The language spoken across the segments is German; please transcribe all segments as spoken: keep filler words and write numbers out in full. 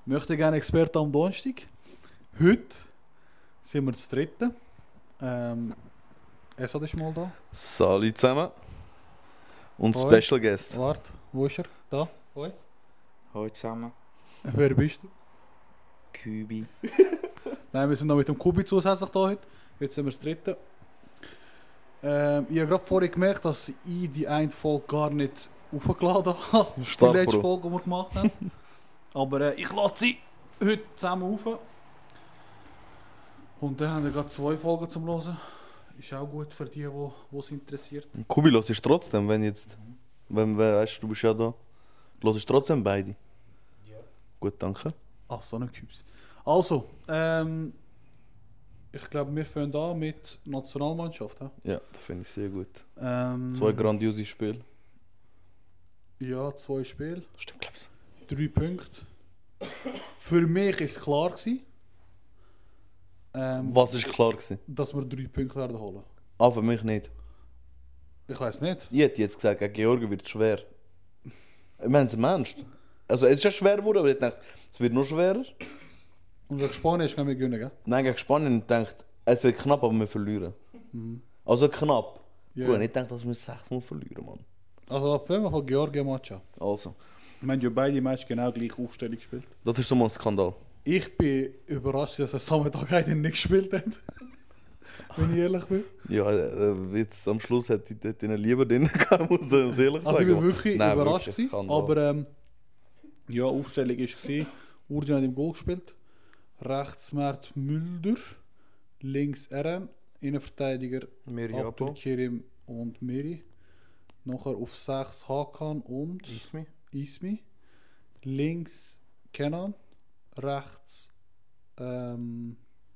Möchte gerne Experte am Donnerstag. Heute sind wir das dritte. Ähm, Esad ist mal da. Salut zusammen. Und Hoi. Special Guest. Warte, wo ist er? Da. Hoi. Hallo zusammen. Wer bist du? Kübi. Nein, wir sind noch mit dem Kubi zusätzlich da heute. Jetzt sind wir das dritte. Ähm, ich habe gerade vorhin gemerkt, dass ich die eine Folge gar nicht aufgeladen habe. Die Stark, letzte Bro. Folge, die wir gemacht haben. Aber äh, ich lade sie heute zusammen auf. Und dann haben wir gerade zwei Folgen zum Hören. Ist auch gut für die, die es interessiert. Kubi, hörst du trotzdem, wenn jetzt... Wenn, wenn, weißt du, du bist ja da. Hörst du trotzdem beide? Ja. Gut, danke. Ach, so eine Kübs. Also, ähm, ich glaube, wir fangen an mit Nationalmannschaft. He? Ja, das finde ich sehr gut. Ähm, Zwei grandiose Spiele. Ja, zwei Spiele, Stimmt, glaubst drei Punkte. Für mich war es klar, gewesen, ähm, Was ist klar gewesen? dass wir drei Punkte werden holen. Ah, für mich nicht. Ich weiß nicht. Ich hätte jetzt gesagt, gegen Georgien wird es schwer. Ich meine es im Ernst. Also es ist ja schwer geworden, aber ich dachte, es wird noch schwerer. Und gegen Spanien ist, können wir gewinnen, gell? Nein, gegen Spanien ich dachte, es wird knapp, aber wir verlieren. Mhm. Also knapp. Ja. Gut, ich dachte, dass wir sechs Mal verlieren, Mann. Also auf jeden Fall Georgien Match an. Also, Wir haben ja beide Matches genau gleich Aufstellung gespielt. das ist so mal ein Skandal. Ich bin überrascht, dass er Samstag eigentlich nicht gespielt hat. Wenn ich ehrlich bin. Ja, äh, jetzt am Schluss hätte ich dort ihnen lieber drin gehabt, muss ich ehrlich sagen. Also ich bin wirklich Nein, überrascht wirklich, gewesen, Skandal. aber ähm, ja, Aufstellung war, Urjan hat im Goal gespielt, rechts Mert Mulder, links R M, Innenverteidiger Miriabo. Abdulkerim und Miri, nachher auf sechs Hakan und Ismi. Ismi, links Kenan, rechts ähm,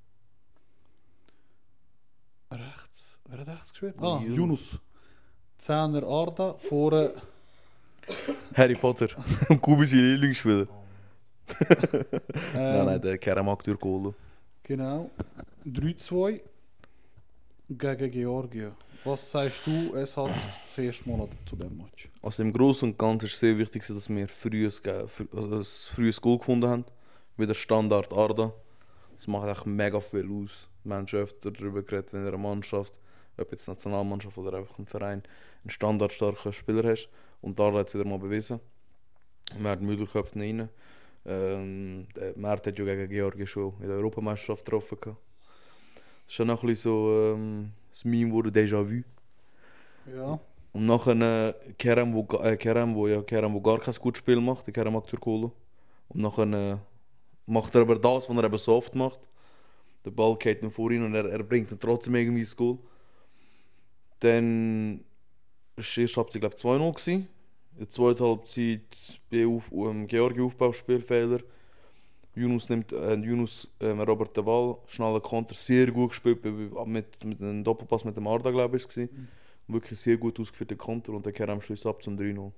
rechts, wer hat rechts gespielt? Ah, Yunus. Yunus. Zehner Arda, vorne Harry Potter. Kubi sein Lieblingsspieler. ähm, Nein, nein, der Kerem mag durch Goal. Genau. drei zwei gegen Georgien. Was sagst du, es hat das erste Monat zu dem Match? Also im Großen und Ganzen ist es sehr wichtig, dass wir frühes, Ge- frü- also ein frühes Goal gefunden haben. Wie der Standard Arda. Das macht echt mega viel aus. Wir haben schon öfter darüber geredet, wenn du eine Mannschaft, ob jetzt Nationalmannschaft oder einfach ein Verein, einen standardstarken Spieler hast. Und Arda hat es wieder mal bewiesen. Wir haben Müller-Köpfe rein. Ähm, der Mert hat ja gegen Georgien schon in der Europameisterschaft getroffen. gehabt. Das ist schon noch ein bisschen so ähm, das Meme wurde Déjà-vu. Ja. Und nachher äh, Kerem, wo, ga- äh, Kerem, wo, ja, Kerem, wo gar kein gutes Spiel macht, der Kerem Aktürkoğlu. Und nachher äh, macht er aber das, was er eben so oft macht. Der Ball geht ihm vor ihn und er, er bringt ihn trotzdem irgendwie ins Goal. Dann war die erste Halbzeit, glaube ich, zwei null. gewesen. In der zweiten Halbzeit bei auf, um, Georgien Aufbauspielfehler. Yunus nimmt äh, Yunus ähm, erobert den Ball, schneller Konter, sehr gut gespielt, mit, mit, mit einem Doppelpass mit dem Arda, glaube ich, war es. Wirklich sehr gut ausgeführter Konter und der Kerem schließt ab zum drei null.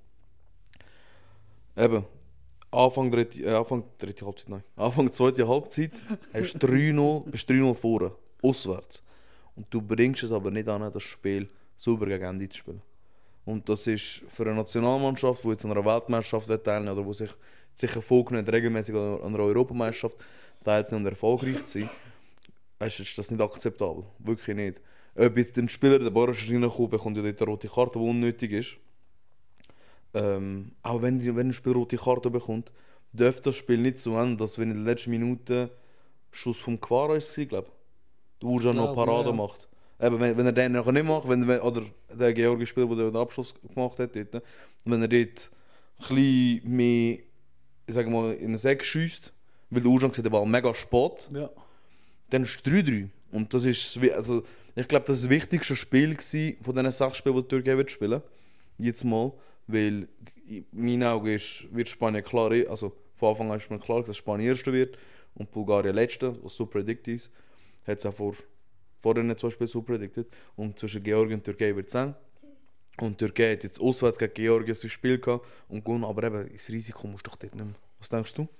Eben, Anfang dritte, äh, Anfang dritte Halbzeit, nein, Anfang zweite Halbzeit hast du drei null, bist drei null vorne, auswärts. Und du bringst es aber nicht an, das Spiel sauber gegen Ende zu spielen. Und das ist für eine Nationalmannschaft, die jetzt an einer Weltmeisterschaft teilnehmen oder die sich sicher vorgenommen hat, regelmäßig an einer Europameisterschaft teilzunehmen und erfolgreich zu sein, ist ist das nicht akzeptabel. Wirklich nicht. Ob jetzt ein Spieler, der Barış ist reingekommen, bekommt ja dort eine rote Karte, die unnötig ist. Ähm, auch wenn, wenn ein Spieler rote Karte bekommt, darf das Spiel nicht so enden, dass wenn in der letzten Minute Schuss vom Quara ist, glaube ich, der Urjan noch glaub, Parade ja, ja. macht. Eben, wenn, wenn er den nachher nicht macht, wenn, wenn, oder der Georgien Spieler, der den Abschluss gemacht hat, dort, wenn er dort ein bisschen mehr, ich sage mal, in den Sack schiesst, weil der Urjan sieht den Ball mega spät, Ja. dann ist es drei drei. Und das ist, wie- also, ich glaube, das war das wichtigste Spiel gewesen von diesen sechs Spielen, die die Türkei wird spielen. Jetzt mal, weil in meinen Augen ist, wird Spanien klar, also von Anfang an ist mir klar, dass Spanien Erster wird und Bulgarien Letzter, was so predicted ist. Hat es auch vor, vor den zwei Spielen so predicted. Und zwischen Georgien und Türkei wird es eng. Und die Türkei hat jetzt auswärts gegen Georgien ein Spiel gehabt und gewonnen, aber eben, das Risiko musst du doch dort nicht mehr. Was denkst du?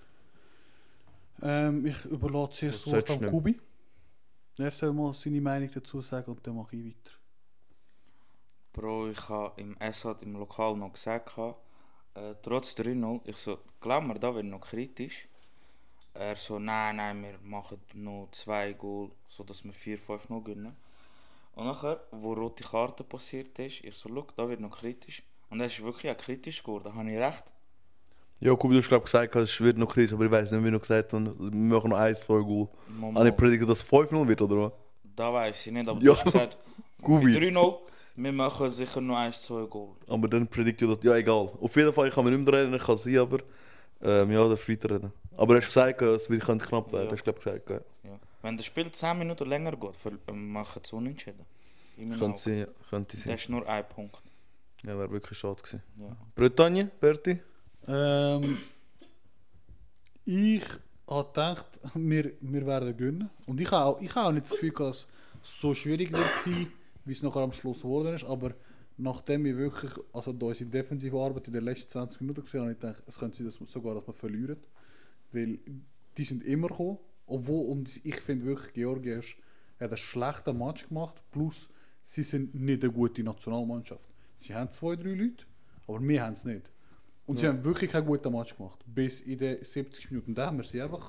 Ähm, ich überlasse zuerst Das das Wort solltest du an Kubi. Er soll mal seine Meinung dazu sagen und dann mache ich weiter. Bro, ich habe im Esad im Lokal noch gesagt, äh, trotz drei null, ich so, glaub mir, da wird noch kritisch. er so, nein, nein, wir machen noch zwei Goal, sodass wir vier fünf noch gewinnen. Und nachher, wo rote Karte passiert ist, ich so, schau, da wird noch kritisch. Und das ist wirklich auch kritisch geworden, da habe ich recht. Ja, Kubi, du hast glaube gesagt, es wird noch kritisch, aber ich weiß nicht, wie noch gesagt haben, wir machen noch eins, zwei Goal. Mama, Habe ich predikt, dass es fünf null wird, oder was? da weiß ich nicht, aber Ja. du hast gesagt, Kubi. drei null, wir machen sicher noch eins, zwei Goal. Aber dann predikt ja, dass, ja egal. Auf jeden Fall, ich kann mich nicht mehr reden, ich kann sie, aber ähm, ja, darf weiterreden. Aber du hast gesagt, es wird könnte knapp werden, Ja. hast du glaube gesagt. Ja. Ja. Wenn das Spiel zehn Minuten länger geht, ver- ähm, machen sie unentschieden. In meinen Könnte Augen. sie, ja, könnte sie. Das ist nur ein Punkt. Ja, wäre wirklich schade gewesen. Ja. Bretagne, Berti? Ähm, ich habe gedacht, wir, wir werden gewinnen. Und ich habe auch, ich habe auch nicht das Gefühl, dass es so schwierig wird sein, wie es nachher am Schluss geworden ist. Aber nachdem ich wirklich also da unsere defensive Arbeit in den letzten zwanzig Minuten gesehen habe, habe ich gedacht, es könnte sein, dass wir sogar dass wir verlieren. Weil die sind immer gekommen. Obwohl, und ich finde wirklich, Georgien ist- hat einen schlechten Match gemacht. Plus, sie sind nicht eine gute Nationalmannschaft. Sie haben zwei, drei Leute, aber wir haben es nicht. Und sie haben wirklich keinen guten Match gemacht. Bis in den siebzig Minuten. Da haben wir sie einfach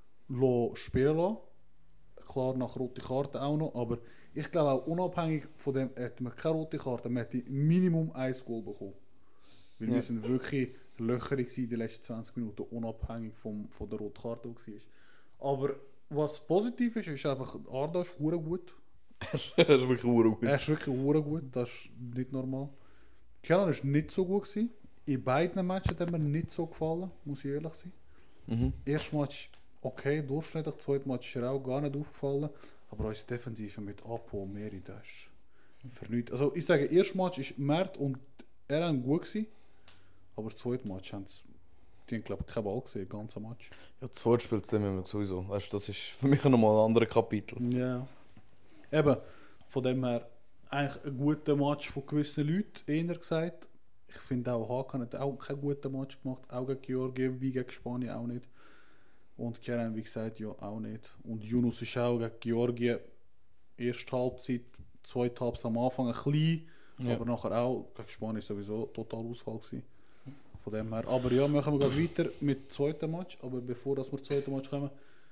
lo spielen lassen. Klar, nach rote Karte auch noch. Aber ich glaube auch unabhängig von dem hätten wir keine rote Karte. Wir hätten Minimum ein Goal bekommen. Weil Ja. wir sind wirklich löcherig in den letzten zwanzig Minuten, unabhängig vom, von der roten Karte, die war. Aber was positiv ist, ist einfach, Arda ist verdammt gut. Das ist wirklich gut. Er ist wirklich verdammt gut, das ist nicht normal. Kenan war nicht so gut gewesen. In beiden Matches hat mir nicht so gefallen, muss ich ehrlich sein. Mhm. Erstes Match okay, durchschnittlich, zweites Match ist er auch gar nicht aufgefallen. Aber unsere Defensive mit Apo und Meri, das ist vernünftig. Also ich sage, erstes Match ist Mert und er haben gut gewesen. Aber das zweite Match haben sie, die haben glaube ich keinen Ball gesehen, das ganze Match. Ja, das zweite Spiel zusammen sowieso. Weißt, das ist für mich nochmal ein anderes Kapitel. Ja. Eben, von dem her eigentlich ein guter Match von gewissen Leuten, eher gesagt. Ich finde auch, Hakan hat auch keinen guten Match gemacht, auch gegen Georgien, wie gegen Spanien auch nicht. Und Kerem, wie gesagt, ja auch nicht. Und Yunus ist auch gegen Georgien erste Halbzeit, zweite Halbzeit am Anfang ein bisschen, Ja. aber nachher auch gegen Spanien sowieso total Ausfall gewesen. Von dem her. Aber ja, machen wir gleich weiter mit dem zweiten Match. Aber bevor dass wir zum zweiten Match kommen,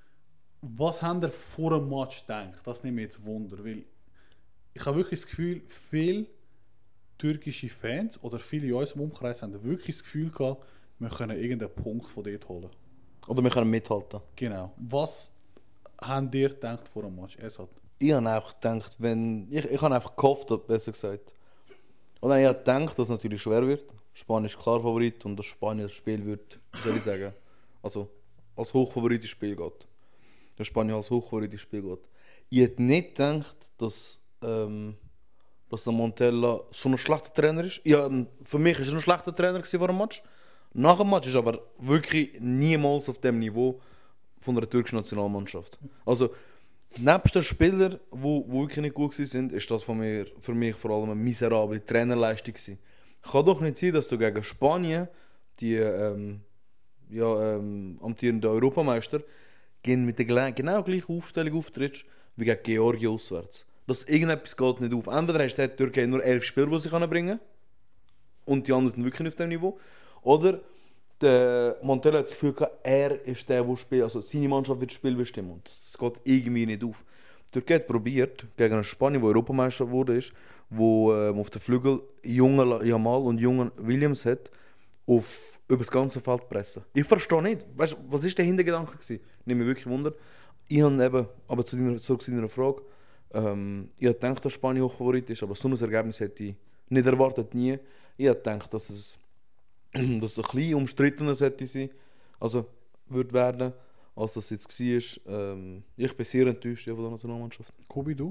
was habt ihr vor dem Match gedacht? Das nimmt mich jetzt Wunder, weil ich habe wirklich das Gefühl, viele türkische Fans oder viele in unserem Umkreis haben wirklich das Gefühl gehabt, wir können irgendeinen Punkt von dort holen. Oder wir können mithalten. Genau. Was habt ihr gedacht vor dem Match? Es hat Ich habe einfach gedacht, wenn. Ich, ich habe einfach gehofft, besser gesagt. Und dann habe ich gedacht, dass es natürlich schwer wird. Spanien ist klar Favorit und dass Spanien das Spiel wird, wie soll ich sagen, also als Hochfavorit ins Spiel geht. Dass Spanien als Hochfavorit ins Spiel geht. Ich hätte nicht gedacht, dass, ähm, dass der Montella so ein schlechter Trainer ist. Ja, für mich war er ein schlechter Trainer vor dem Match. Nach dem Match ist er aber wirklich niemals auf dem Niveau von einer türkischen Nationalmannschaft. Also, nebst den Spielern, die wirklich nicht gut waren, ist das von mir, für mich vor allem eine miserable Trainerleistung gewesen. Kann doch nicht sein, dass du gegen Spanien, die ähm, ja, ähm, amtierende Europameister, gehen mit der gle- genau gleichen Aufstellung auftrittst wie gegen Georgien auswärts. Das irgendetwas geht nicht auf. Entweder hast du die Türkei nur elf Spieler, die sie bringen können, und die anderen sind wirklich nicht auf dem Niveau. Oder der Montella hat das Gefühl gehabt, er ist der, der spielt, also seine Mannschaft wird das Spiel bestimmen. Und das, das geht irgendwie nicht auf. Die Türkei hat probiert, gegen eine Spanien, die Europameister wurde, ist, wo ähm, auf den Flügel junge Jamal und junge Williams hat, auf über das ganze Feld pressen. Ich verstehe nicht, weißt, du, was ist der Hintergedanke gewesen? Nimmt mich wirklich Wunder. Ich habe eben, aber zu deiner, zurück zu deiner Frage, ähm, ich habe gedacht, dass Spanien Hochfavorit ist, aber so ein Ergebnis hätte ich nicht erwartet, nie. Ich habe gedacht, dass es, dass es ein bisschen umstrittener hätte sein, also würde werden, als das jetzt war. Ähm, ich bin sehr enttäuscht von der Nationalmannschaft. Kobi, du?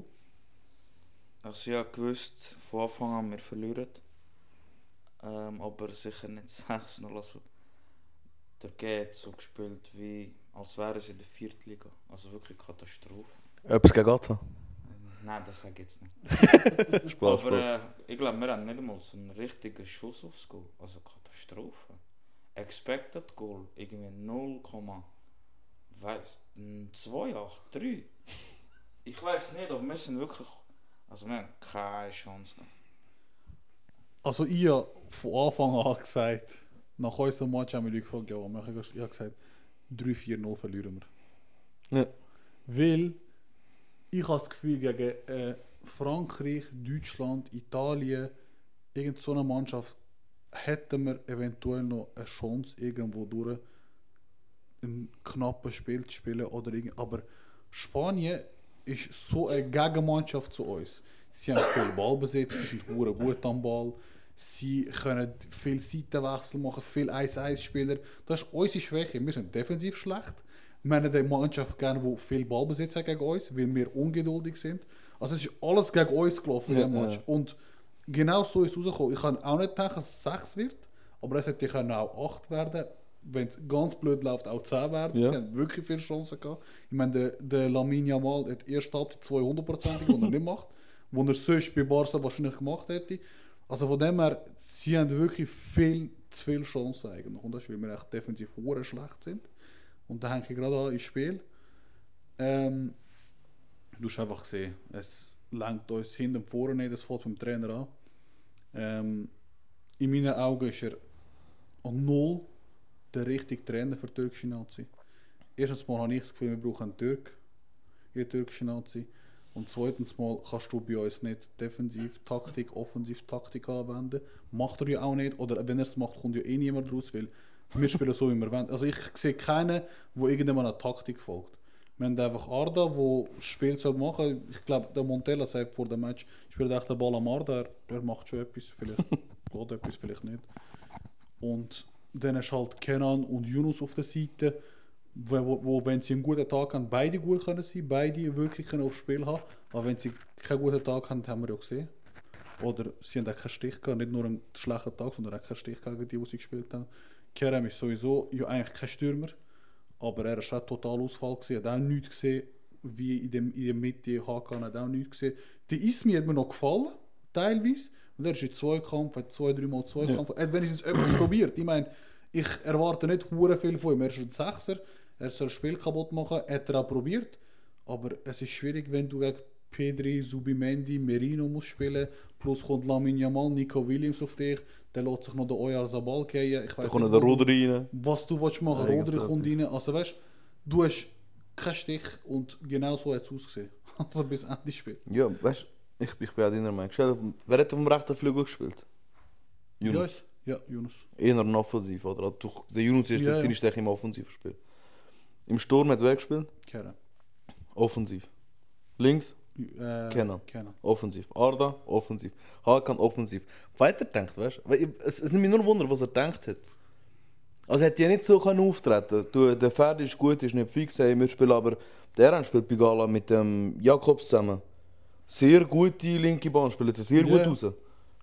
Also ich habe gewusst, von Anfang an, wir verlieren. Ähm, aber sicher nicht sechs null. Also, der Türkei hat so gespielt, wie, als wären sie in der vierten Liga. Also wirklich Katastrophe. Etwas gegen Gata? Ähm, Nein, das sage ich jetzt nicht. Spaß, aber Spaß. äh, ich glaube, wir haben nicht einmal so einen richtigen Schuss aufs Goal. Also Katastrophe. Expected Goal, irgendwie null, weiss, zwei Komma acht, drei. Ich weiß nicht, aber wir sind wirklich... Also wir haben keine Chance gehabt. Also ich habe von Anfang an gesagt, nach unserem Match haben wir Leute gefragt, ja, wir haben ich habe gesagt, drei vier null verlieren wir. Ja. Weil ich habe das Gefühl, gegen äh, Frankreich, Deutschland, Italien, irgend so eine Mannschaft hätten wir eventuell noch eine Chance, irgendwo durch ein knappes Spiel zu spielen. Oder irgend, aber Spanien ist so eine Gegenmannschaft zu uns. Sie haben viel Ballbesitz, sie sind hure gut am Ball, sie können viel Seitenwechsel machen, viel eins eins Spieler. Das ist unsere Schwäche. Wir sind defensiv schlecht. Wir haben eine Mannschaft gerne, die viel Ballbesitz hat gegen uns, weil wir ungeduldig sind. Also es ist alles gegen uns gelaufen in Ja, dem Match. ja. Und genau so ist es rausgekommen. Ich kann auch nicht denken, dass es sechs wird, aber es hätte können auch acht werden. Wenn es ganz blöd läuft, auch zehn werden. Ja. Sie haben wirklich viele Chancen gehabt. Ich meine, der, der Lamine Yamal hat erst Halbzeit zweihundert Prozent, die er nicht macht, wo er sonst bei Barca wahrscheinlich gemacht hätte. Also von dem her, sie haben wirklich viel zu viele Chancen eigentlich. Und das ist, weil wir echt defensiv hure schlecht sind. Und da hänge ich gerade an ins Spiel. Ähm, du hast einfach gesehen, es lenkt uns hinten und vorne nicht, das fällt vom Trainer an. Ähm, in meinen Augen ist er an null der richtige Trainer für die türkische Nazi. Erstens mal habe ich das Gefühl, wir brauchen einen Türk in der türkischen Nazi. Und zweitens mal kannst du bei uns nicht defensiv Taktik, offensiv Taktik anwenden. Macht er ja auch nicht. Oder wenn er es macht, kommt ja eh niemand raus, weil wir spielen so, wie wir wollen. Also ich sehe keinen, der irgendwann einer Taktik folgt. Wir haben einfach Arda, der das Spiel soll machen. Ich glaube, der Montella sagt vor dem Match, spielt echt den Ball am Arda, er, er macht schon etwas, vielleicht geht etwas, vielleicht nicht. Und dann ist halt Kenan und Yunus auf der Seite, wo, wo, wo wenn sie einen guten Tag haben, beide gut können sein, beide wirklich können aufs Spiel haben. Aber wenn sie keinen guten Tag haben, haben wir ja gesehen. Oder sie haben auch keinen Stich gehabt, nicht nur einen schlechten Tag, sondern auch keinen Stich gegen die, die sie gespielt haben. Kerem ist sowieso ja eigentlich kein Stürmer, aber er war auch total Ausfall gewesen. Er hat auch nichts gesehen, wie in, dem, in der Mitte, Hakan hat auch nichts gesehen. Der Ismi hat mir noch gefallen, teilweise. Und er ist in Zweikampf, hat zwei, drei Mal Zweikampf. Ja. Er hat wenigstens etwas probiert. Ich meine, ich erwarte nicht hure viel von ihm. Er ist ein Sechser, er soll das Spiel kaputt machen, hat er auch probiert. Aber es ist schwierig, wenn du gegen Pedri, Zubimendi, Merino musst spielen, plus kommt Lamine Yamal, Nico Williams auf dich, dann lässt sich noch der Oyarzabal gehen. Ich Da weiss kommt noch nicht, der wo- Rodri rein. was du willst machen Ja, willst. Rodri kommt irgendetwas. rein. Also weißt du, hast keinen Stich und genau so hat es ausgesehen. Also bis Ende des Spiels. Ja, weißt du, ich, ich bin auch deiner Meinung. Stell dir vor, wer hat auf dem rechten Flügel gespielt? Yunus. Yunus. Ja, Yunus. Eher ein Offensiv, oder? Also, du- der Yunus ist Ja, der ja. ziemlich stark im Offensivspiel. Im Sturm hat wer gespielt? Kerem. Offensiv. Links, Äh, Kenan. Kenan. offensiv. Arda, offensiv. Hakan, offensiv. Weiterdenkt, weißt du? Weil Es, es nimmt mich nur Wunder, was er gedacht hat. Also hätte ja nicht so können auftreten. Du, der Ferdi ist gut, ist nicht fix, hey, wir spielen aber der Aaron spielt bei Gala mit dem Jakobs zusammen. Sehr gute linke Bahn, spielt er sehr gut Ja. raus.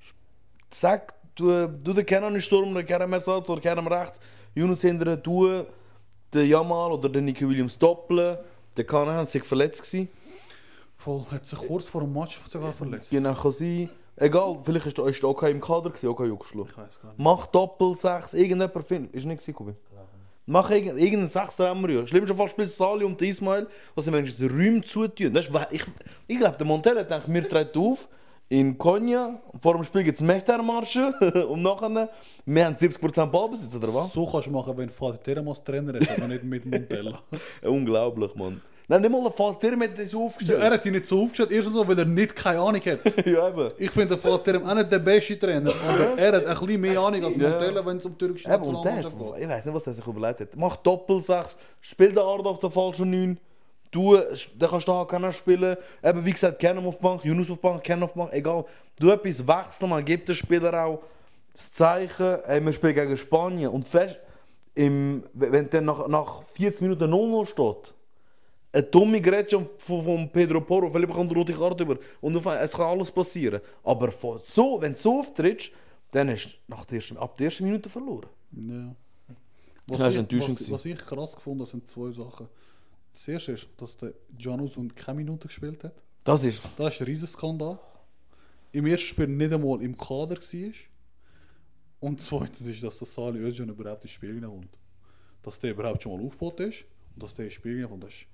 Sag, du, du den Kenan ist Sturm, der Kerem Ersatz oder Kerem rechts, Yunus hinterher, du den Jamal oder den Nico Williams doppeln. Der Kanan sich verletzt gewesen. Voll, hat sich kurz vor dem Match sogar verletzt. Genau, kann sein. Egal, vielleicht ist, ist der OK im Kader gewesen, OK Juxlo. Ich weiß gar nicht. Mach Doppel sechs, irgendjemand findet. Ist nicht gewesen, Kubi? Mach irgend, irgendeinen Sechser haben wir ja. Schlimmsten Fall spielt Sali und Ismail, was sie wenigstens Räume zutun. Weißt, du, ich ich glaube, der Montella denkt, wir treten auf in Konya, vor dem Spiel gibt es Mechtermarsche und nachher, wir haben siebzig Prozent Ballbesitz, oder was? So kannst du machen, wenn Fatih Terim als Trainer ist, aber nicht mit Montella. Unglaublich, Mann. Nein, nicht mal der Vater mit so Ja, aufgestellt. er hat ihn nicht so aufgestellt, erstens mal, weil er nicht keine Ahnung hat. Ja, eben. Ich finde der Fatih Terim auch nicht der beste Trainer, aber er hat ein bisschen mehr Ahnung als Ja. Montella, wenn es um türkische Eben, und der, Nationalmannschaft geht. ich weiß nicht, was er sich überlegt hat. Mach Doppel-Sechs, spiel den Arda auf der falschen neun. Du, dann kannst du Hakan spielen. Eben, wie gesagt, Kenan auf die Bank, Yunus auf die Bank, Kenan auf die Bank, egal. Du etwas wechseln, man gibt den Spieler auch das Zeichen, ey, wir spielen gegen Spanien. Und fest, im, wenn dann nach, nach vierzig Minuten null null steht, eine dumme Grätsche von, von Pedro Porro, Philipp kommt eine rote Karte über. Und auf, es kann alles passieren. Aber von so, wenn du so auftrittst, dann hast du nach der ersten, ab der ersten Minute verloren. Ja. Das Was, ist ich, enttäuschend was, gewesen. was ich krass gefunden habe, sind zwei Sachen. Das erste ist, dass der Janus und keine Minute gespielt hat. Das ist... Das ist ein Riesenskandal. Im ersten Spiel nicht einmal im Kader war. Und zweitens ist, dass der Sali Özcan überhaupt ins Spiel hineinkommt. Dass der überhaupt schon mal aufgebaut ist und dass der ins Spiel hineinkommt. Das ist,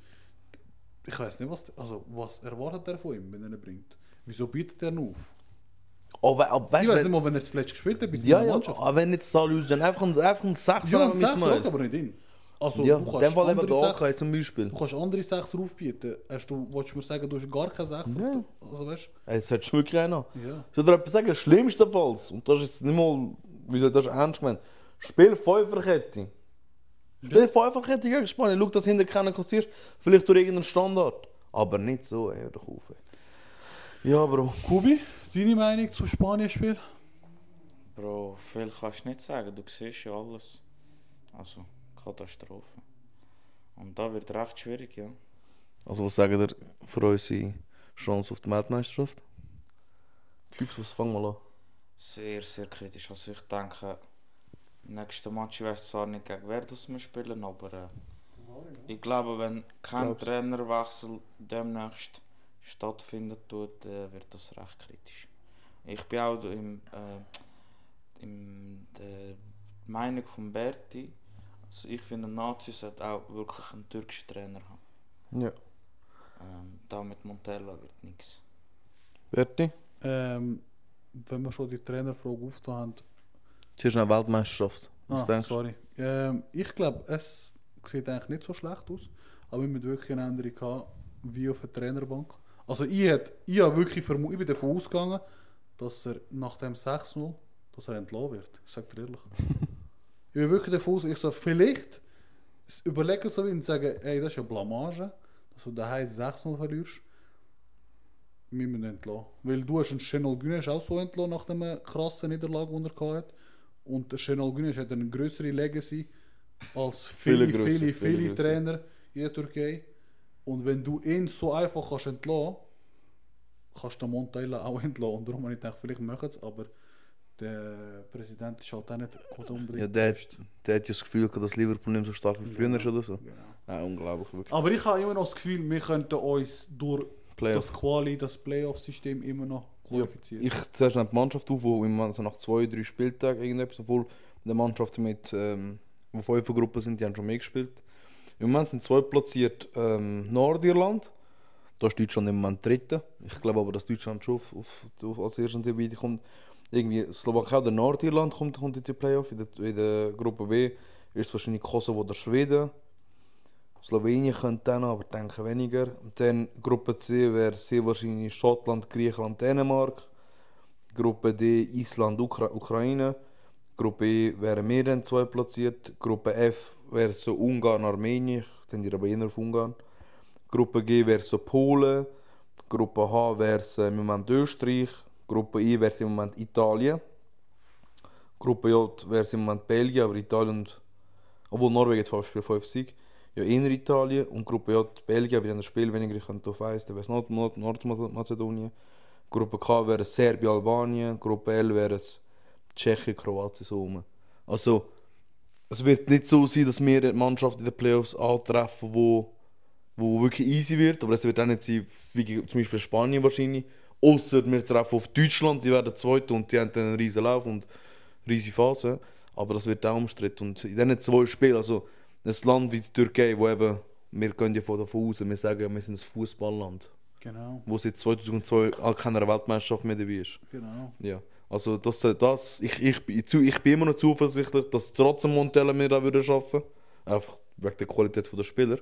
ich weiß nicht, was, also, was erwartet er von ihm, wenn er ihn bringt. Wieso bietet er ihn auf? Aber, aber Ich weißt, weiß wenn, nicht mal, wenn er zuletzt gespielt hat, bei ja, seiner ja, Mannschaft. aber wenn nicht Salus, dann einfach, ein- einfach ein Sechser Ja, haben und wir sechs müssen. auch, aber nicht ihn. Also, ja, du in kannst dem Fall eben andere der Sechs- zum Beispiel. Du kannst andere Sechser aufbieten. Hast du, willst du mir sagen, du hast gar keine Sechser? Nein. Also, weißt Ey, das hättest du wirklich auch noch. du? Ja. Ich soll dir etwas sagen, schlimmstenfalls, und das ist jetzt nicht mal, wie soll das ernst gemeint, spiel Fünferkette. Spiel Fünferkette gegen Spanien, schau, dass du hinter keinen kassierst, vielleicht durch irgendeinen Standard. Aber nicht so, ey, hör doch auf. Ey. Ja, Bro. Kubi, deine Meinung zum Spanien-Spiel? Bro, viel kannst du nicht sagen, du siehst ja alles. Also, Katastrophe. Und da wird recht schwierig, ja. Also was sagen ihr für unsere Chance auf die Weltmeisterschaft? Kübs, was fangen wir an? Sehr, sehr kritisch. Also ich denke, nächste Match wäre es zwar nicht gegen Verdus wir spielen, aber äh, ich glaube, wenn kein Glaub's. Trainerwechsel demnächst stattfindet, tut, äh, wird das recht kritisch. Ich bin auch im, äh, im der Meinung von Berti. Also ich finde, Nazi sollte auch wirklich einen türkischen Trainer haben. Ja. Ähm, da mit Montella wird nichts. Berti? Ähm, wenn wir schon die Trainerfrage aufgetan haben. Zuerst eine Weltmeisterschaft. Was Ah, denkst du? sorry. Ähm, ich glaube, es sieht eigentlich nicht so schlecht aus. Aber wir haben wirklich eine Änderung gehabt, wie auf der Trainerbank. Also ich, hätte, ich, habe wirklich vermu- ich bin davon ausgegangen, dass er nach dem sechs null dass er entlassen wird. Ich sage dir ehrlich. Ich bin wirklich davon aus, ich so, vielleicht überlegen so wie und sagen, ey, das ist eine Blamage, dass du daheim sechs null verlierst. Wir müssen entlassen. Weil du hast einen Chenol Güneş auch so entlassen nach der krassen Niederlage, die er hatte. Und der Chenol Güneş hat eine größere Legacy als viele, Viele viele, grösser, viele, viele grösser. Trainer in der Türkei. Und wenn du ihn so einfach kannst entlassen, kannst du den Montella auch entlassen. Und darum habe ich gedacht, vielleicht machen es, aber der Präsident ist halt auch nicht gut unbedingt. Ja, der, best. der hat ja das Gefühl, dass Liverpool nicht so stark wie früher ist oder so. Genau. Ja, unglaublich wirklich. Aber ich habe immer noch das Gefühl, wir könnten uns durch Playoff. das Quali, das Playoff-System immer noch qualifizieren. Ich zuerst die Mannschaft auf, wo im Moment so nach zwei, drei Spieltagen irgendetwas, obwohl die Mannschaften mit ähm, wo fünf Gruppen sind, die haben schon mehr gespielt. Im Moment sind zwei platziert ähm, Nordirland. Da ist Deutschland im Moment dritte. Ich glaube aber, dass Deutschland schon auf, auf, auf, als erstes weit kommt. Irgendwie Slowakei oder Nordirland kommt, kommt in die Playoff. In der, in der Gruppe B ist es wahrscheinlich Kosovo oder Schweden. Slowenien könnte dann, aber denke weniger. Und dann Gruppe C wäre sehr wahrscheinlich Schottland, Griechenland, Dänemark. Gruppe D Island, Ukra Ukraine. Gruppe E wären wir dann zwei platziert. Gruppe F wäre so Ungarn, Armenien. Ich tendiere aber eher auf Ungarn. Gruppe G wäre so Polen. Gruppe H wäre es im Moment Österreich. Gruppe I wäre es im Moment Italien. Gruppe J wäre es im Moment Belgien, aber Italien und... Obwohl Norwegen jetzt fast fünf Sieg. Ja, inner Italien und Gruppe J Belgien, aber in einem Spiel weniger, ich könnte auf eins, dann wäre es Nord Nord Nordmazedonien. Gruppe K wäre es Serbien, Albanien. Gruppe L wäre es Tschechien, Kroatien, so rum. Also, es wird nicht so sein, dass wir die Mannschaft in den Playoffs antreffen, wo, wo wirklich easy wird, aber es wird auch nicht sein, wie zum Beispiel Spanien wahrscheinlich. Ausser wir treffen auf Deutschland, die werden Zweite und die haben dann einen riesen Lauf und eine riesige Phase. Aber das wird auch umstritten. Und in diesen zwei Spielen, also ein Land wie die Türkei, wo eben, wir gehen ja von davon aus, wir sagen ja, wir sind ein Fußballland, Genau, wo seit zweitausendzwei an keiner Weltmeisterschaft mehr dabei ist. genau. Ja. Also das, das, ich, ich, bin zu- ich bin immer noch zuversichtlich, dass trotzdem Montella wir da würden schaffen. Einfach wegen der Qualität der Spieler.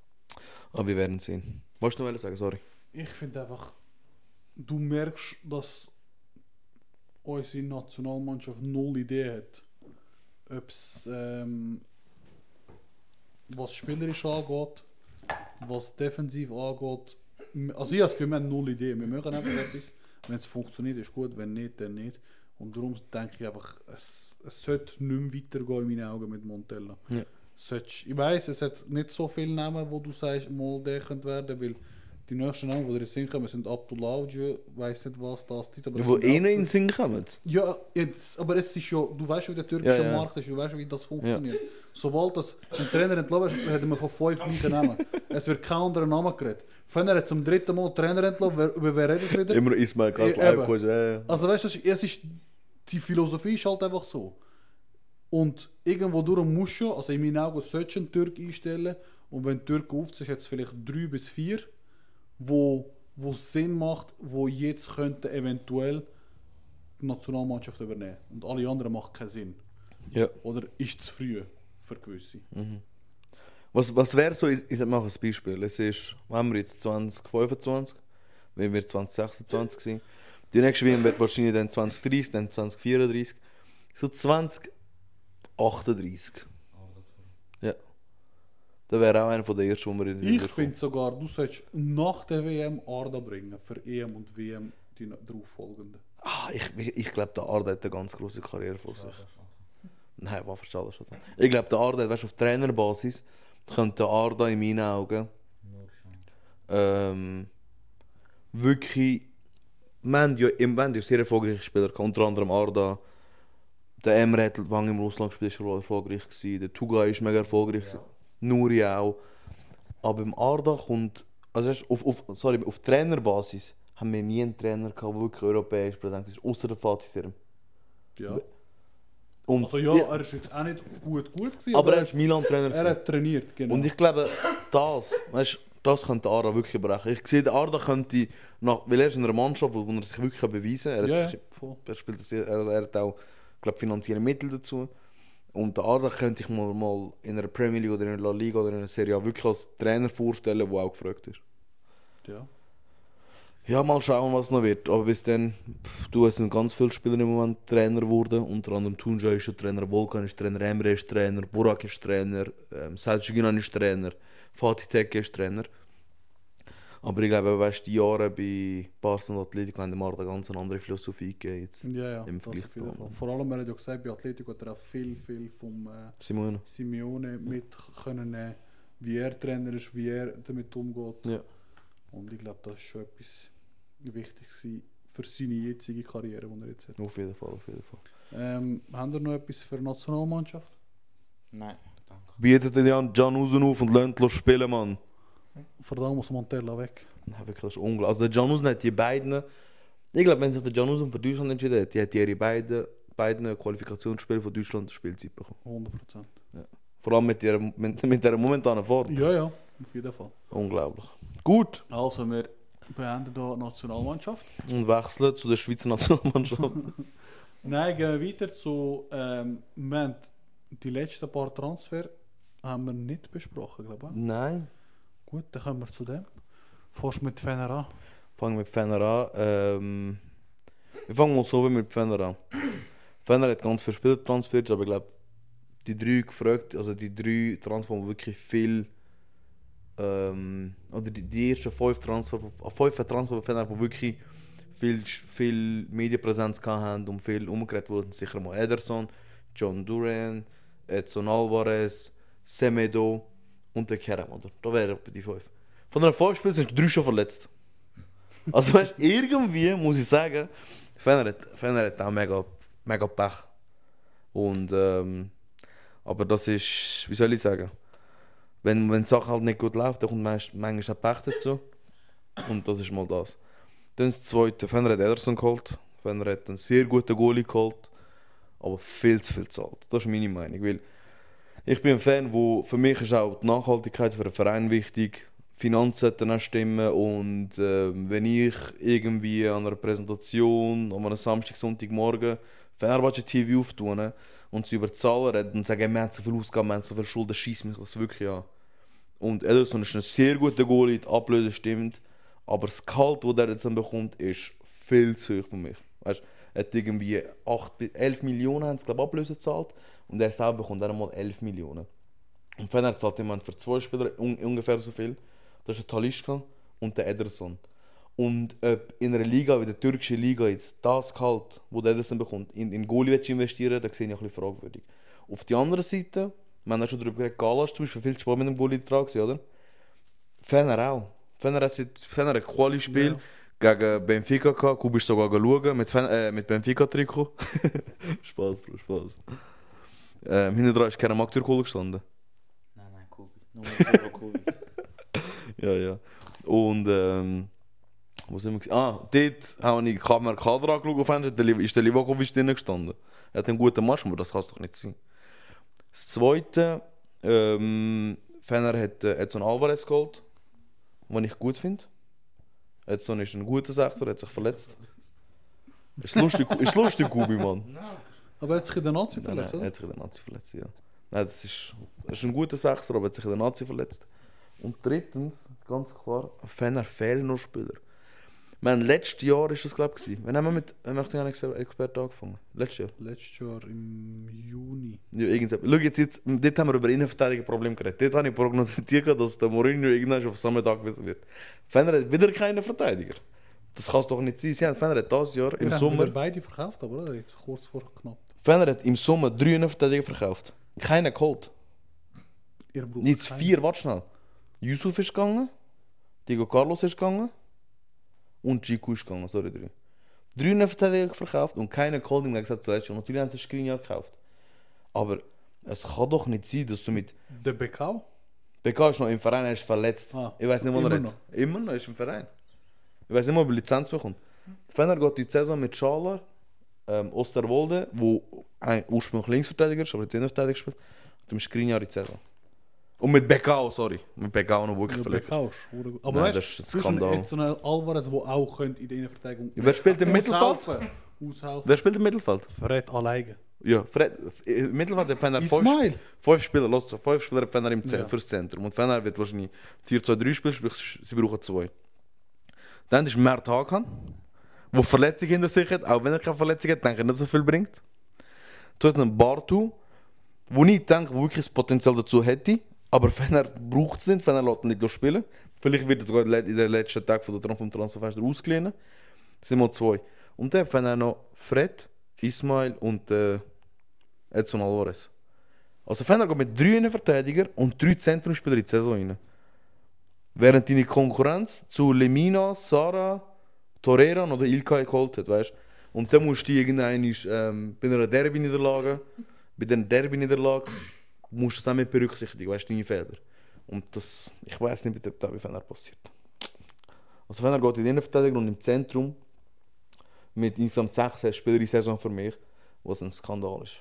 Aber wir werden sehen. Wolltest du noch sagen? Sorry. Ich finde einfach, du merkst, dass unsere Nationalmannschaft null Idee hat. Ob es ähm, was spielerisch angeht, was defensiv angeht. Also ich habe das Gefühl, wir haben null Idee. Wir machen einfach etwas. Wenn es funktioniert, ist gut. Wenn nicht, dann nicht. Und darum denke ich einfach, es, es sollte nicht mehr weitergehen in meinen Augen mit Montella. Ja. Solltest- Ich weiss, es hat nicht so viele Namen, wo du sagst, mal der könnte werden, weil die nächsten Namen, die dir sind, kommen, sind Abdullah, ich weiß nicht was das ist. Aber es Wo sind eh auch- noch in den Sinn kommen. Ja, jetzt, aber es ist ja, du weißt, wie der türkische Ja, ja. Markt ist, du weißt, wie das funktioniert. Sobald das ein Trainer entlassen ist, reden wir von fünf gleichen Namen. Es wird kein anderer Name geredet. Wenn er zum dritten Mal Trainer entlassen, wer, über wer redet es wieder? Immer Ismail Eh, Kartlauk. eben. Ja, ja. Also weißt du, es ist- es ist, die Philosophie ist halt einfach so. Und irgendwo durch musst du, also in meinen Augen, solltest du einen Türk einstellen. Und wenn Türk aufziehst, hat es vielleicht drei bis vier, wo, wo Sinn macht, wo jetzt könnten eventuell die Nationalmannschaft übernehmen. Und alle anderen macht keinen Sinn. Ja. Oder ist zu früh für gewisse. Mhm. Was, was wäre so, ich, ich mache ein Beispiel. Es ist, wenn wir jetzt zwanzig fünfundzwanzig, wenn wir zwanzig sechsundzwanzig sind, die nächste W M wird wahrscheinlich dann zwanzig dreißig, dann zwanzig vierunddreißig, so zwanzig achtunddreißig. Ja. Das wäre auch einer von der ersten, die wir in Ich finde sogar, du solltest nach der W M Arda bringen, für E M und W M die darauffolgenden. Ah, ich ich, ich glaube, der Arda hat eine ganz große Karriere vor sich. Nein, was verstehe ich schon. Ich glaube, der Arda, weißt du, auf Trainerbasis könnte der Arda in meinen Augen ähm, wirklich. Wir haben ja im Band sehr erfolgreiche Spieler, unter anderem Arda. Der Emre hat lange im Russland gespielt, war erfolgreich gewesen. Der Tugay ist mega erfolgreich. Ja. Nuri auch. Aber im Arda kommt. Also auf, auf, sorry, auf Trainerbasis haben wir nie einen Trainer gehabt, der wirklich europäisch präsent ist, außer der Fatih Terim. Ja. Und also ja, er ist jetzt auch nicht gut gut gewesen, aber, aber er ist Milan-Trainer. Er hat trainiert, genau. Und ich glaube, das, weißt, das könnte Arda wirklich brechen. Ich sehe, der Arda könnte, nach, weil er ist in einer Mannschaft, wo er sich wirklich beweisen kann. Er, ja, sich, er, spielt das, er, er hat auch, glaube, finanzielle Mittel dazu. Und der Arda könnte ich mir mal in einer Premier League oder in einer La Liga oder in einer Serie A wirklich als Trainer vorstellen, der auch gefragt ist. Ja. Ja, mal schauen, was noch wird. Aber bis dann, pff, du, es sind ganz viele Spieler im Moment Trainer geworden. Unter anderem Tunja ist ein Trainer, Volkan ist Trainer, Emre ist Trainer, Burak ist Trainer, ähm, Selçuk Günan ist Trainer, Fatih Tekke ist Trainer. Aber ich glaube, weißt, die Jahre bei Barcelona und Atletico haben dem Arda ganz eine andere Philosophie gegeben jetzt. Ja, ja. Im Vergleich zu vor allem, er hat ja gesagt, bei Atletico hat er auch viel, viel vom äh, Simeone. Simeone mit können nehmen, wie er Trainer ist, wie er damit umgeht. Ja. Und ich glaube, das ist schon etwas wichtig für seine jetzige Karriere, die er jetzt hat. Auf jeden Fall, auf jeden Fall. Ähm, haben wir noch etwas für die Nationalmannschaft? Nein, danke. Bietet den Jan Can Usen auf und lernt los spielen, Mann. Verdammt, muss Montella weg. Nein, wirklich, das ist unglaublich. Also der Can Usen hat die beiden... Ich glaube, wenn sich der Can Usen für Deutschland entschieden hat, die hat ihre beiden, beiden Qualifikationsspiele von Deutschland Spielzeit bekommen. hundert Prozent. Ja. Vor allem mit ihrer, mit, mit ihrer momentanen Form. Ja, ja, auf jeden Fall. Unglaublich. Gut. Also, wir beenden hier die Nationalmannschaft. Und wechseln zu der Schweizer Nationalmannschaft. Nein, gehen wir weiter zu... Ähm, wir haben die letzten paar Transfer haben wir nicht besprochen, glaube ich. Nein. Gut, dann kommen wir zu dem. Fährst du mit Fenner an? Fangen wir mit Fenner an. Ähm, wir fangen mal so wie mit Fenner an. Fenner hat ganz viele Spieler transferiert, aber ich glaube, die drei gefragt, also die drei Transfer, die wirklich viel... Ähm, oder die, die ersten fünf Transfer, fünf Transfer von Fenner, die wirklich viel, viel Medienpräsenz hatten und viel umgeredet wurden, sicher mal Ederson, John Duran, Edson Alvarez, Semedo und der Kerem, oder? Da wären die fünf. Von den fünf Spielen sind drei schon verletzt. Also weißt, irgendwie muss ich sagen, Fenner hat, Fenner hat auch mega, mega Pech. Und, ähm, aber das ist, wie soll ich sagen, wenn, wenn die Sache halt nicht gut läuft, dann kommt manchmal auch Pech dazu. Und das ist mal das. Dann das zweite, Fenner hat Ederson geholt. Fenner hat einen sehr guten Goalie geholt. Aber viel zu viel zahlt. Das ist meine Meinung. Weil ich bin ein Fan, wo für mich ist auch die Nachhaltigkeit für einen Verein wichtig. Finanzen sollten auch stimmen. Und äh, wenn ich irgendwie an einer Präsentation, an einem Samstag, Sonntagmorgen Fenerbahce T V auftue und sie über Zahlen reden und sagen, wir haben so viel Ausgaben, wir haben so viel Schulden, schießt mich das wirklich an. Und Ederson ist ein sehr guter Goalie, die Ablöse stimmt. Aber das Gehalt, das er jetzt bekommt, ist viel zu hoch für mich. Weißt, er hat irgendwie acht bis elf Millionen haben sie, glaub, Ablöse gezahlt und er selber bekommt dann mal elf Millionen. Und Fener zahlt jemand für zwei Spieler un- ungefähr so viel. Das ist der Talisca und der Ederson. Und ob in einer Liga wie der türkischen Liga jetzt das Gehalt, das der Ederson bekommt, in, in Goalie investieren, da sehe ich ein bisschen fragwürdig. Auf der anderen Seite, wir haben ja schon darüber geredet, Galas zum Beispiel viel zu spät mit dem Goalie dran gewesen, oder? Fener auch. Fener hat Fener ein Quali-Spiel ja. gegen Benfica gehabt. Du bist sogar schauen mit, äh, mit Benfica-Trikot. Spaß, Bro, Spaß. Ähm, hinten dran ist kein Magtürkohl gestanden. Nein, nein, Kubi. Nur mit Kubi. Ja, ja. Und ähm, wo sind wir gewesen? Ah, dort habe ich mir Kader angeschaut auf Ende, ist der Livakovic drin gestanden. Er hat einen guten Marsch, aber das kann es doch nicht sein. Das zweite, ähm, Fener hat äh, Edson Alvarez geholt, den ich gut finde. Edson ist ein guter Sechser, hat sich verletzt. Ist lustig, ist lustig, Kubi, Mann. Aber er hat sich in der Nazi verletzt, Nein, oder? er hat sich in der Nazi verletzt, ja. Nein, das ist, das ist ein guter Sechser, aber hat sich in der Nazi verletzt. Und drittens, ganz klar, Fener fehlen noch Spieler. Ich meine, letztes Jahr ist das, glaube ich, wenn haben wir mit einem Experten angefangen? Letztes Jahr? Letztes Jahr im Juni. Ja, irgendetwas. Schau jetzt, jetzt, dort haben wir über Innenverteidiger-Problem geredet. Dort habe ich prognostiziert, dass der Mourinho irgendwann auf Samstag gewesen wird. Fener hat wieder keinen Verteidiger. Das kann es doch nicht sein. Sie haben Fener hat dieses Jahr im Wir Sommer... haben beide verkauft, aber oder? Jetzt kurz vor knapp. Fener hat im Sommer drei Innenverteidiger verkauft. Keiner geholt. Ihr braucht Jetzt keinen. vier, warte schnell. Yusuf ist gegangen, Diego Carlos ist gegangen und Giku ist gegangen, sorry, drei. Drei Innenverteidiger verkauft und keiner geholt im Gegensatz zu letztes Jahr. Natürlich haben sie Skriniar gekauft. Aber es kann doch nicht sein, dass du mit... Der Bekau? Beka ist noch im Verein, er ist verletzt. Ah, Ich weiß nicht, wo er immer ist. noch. Immer noch ist im Verein. Ich weiß nicht, ob er Lizenz bekommt. Fener geht die Saison mit Schaller, ähm, Osterwolde, wo ein ursprünglich Linksverteidiger ist, aber jetzt Innenverteidiger gespielt, und dem Skriniar in die Saison. Und mit Bekau, sorry. Mit Bekau noch wirklich Der verletzt. Bekau ist verdammt gut. Aber Nein, weißt, das ist ein zwischen Skandal. jetzt so einen Alvarez, der auch könnte in der Innenverteidigung Wer spielt im Mittelfeld? aushelfen. Aushelfen. Wer spielt im Mittelfeld? Fred alleine. Ja, Fred, im Mittelfeld hat Fener fünf, Ismail. fünf Spieler, los, fünf Spieler hat Fener im Z- Ja. fürs Zentrum. Und Fener wird wahrscheinlich vier zwei drei spielen, sprich sie brauchen zwei. Dann ist Mert Hakan, der Verletzung hinter sich hat, auch wenn er keine Verletzung hat, denke ich nicht so viel bringt. Du hast einen Bartu, wo ich denke, wo wirklich das Potenzial dazu hätte, aber Fener braucht es nicht, Fener lässt ihn nicht spielen. Vielleicht wird er sogar in den letzten Tagen von der vom Transferfenster ausgeliehen. Das sind mal zwei. Und dann hat Fener noch Fred, Ismail und äh, Edson Alvarez. Also Fener geht mit drei Innenverteidiger und drei Zentrumspieler in die Saison rein. Während deine Konkurrenz zu Lemina, Sara, Torreira oder Ilkay geholt hat, weißt? Und dann musst du die irgendwann ähm, bei einer Derby-Niederlage, bei der Derby-Niederlage, musst du das auch mit berücksichtigen, weißt du, deine Fehler. Und das, ich weiß nicht, ob das bei Fener passiert. Also Fener geht in die Innenverteidigung und im Zentrum mit insgesamt sechs Spieler in der Saison für mich, was ein Skandal ist.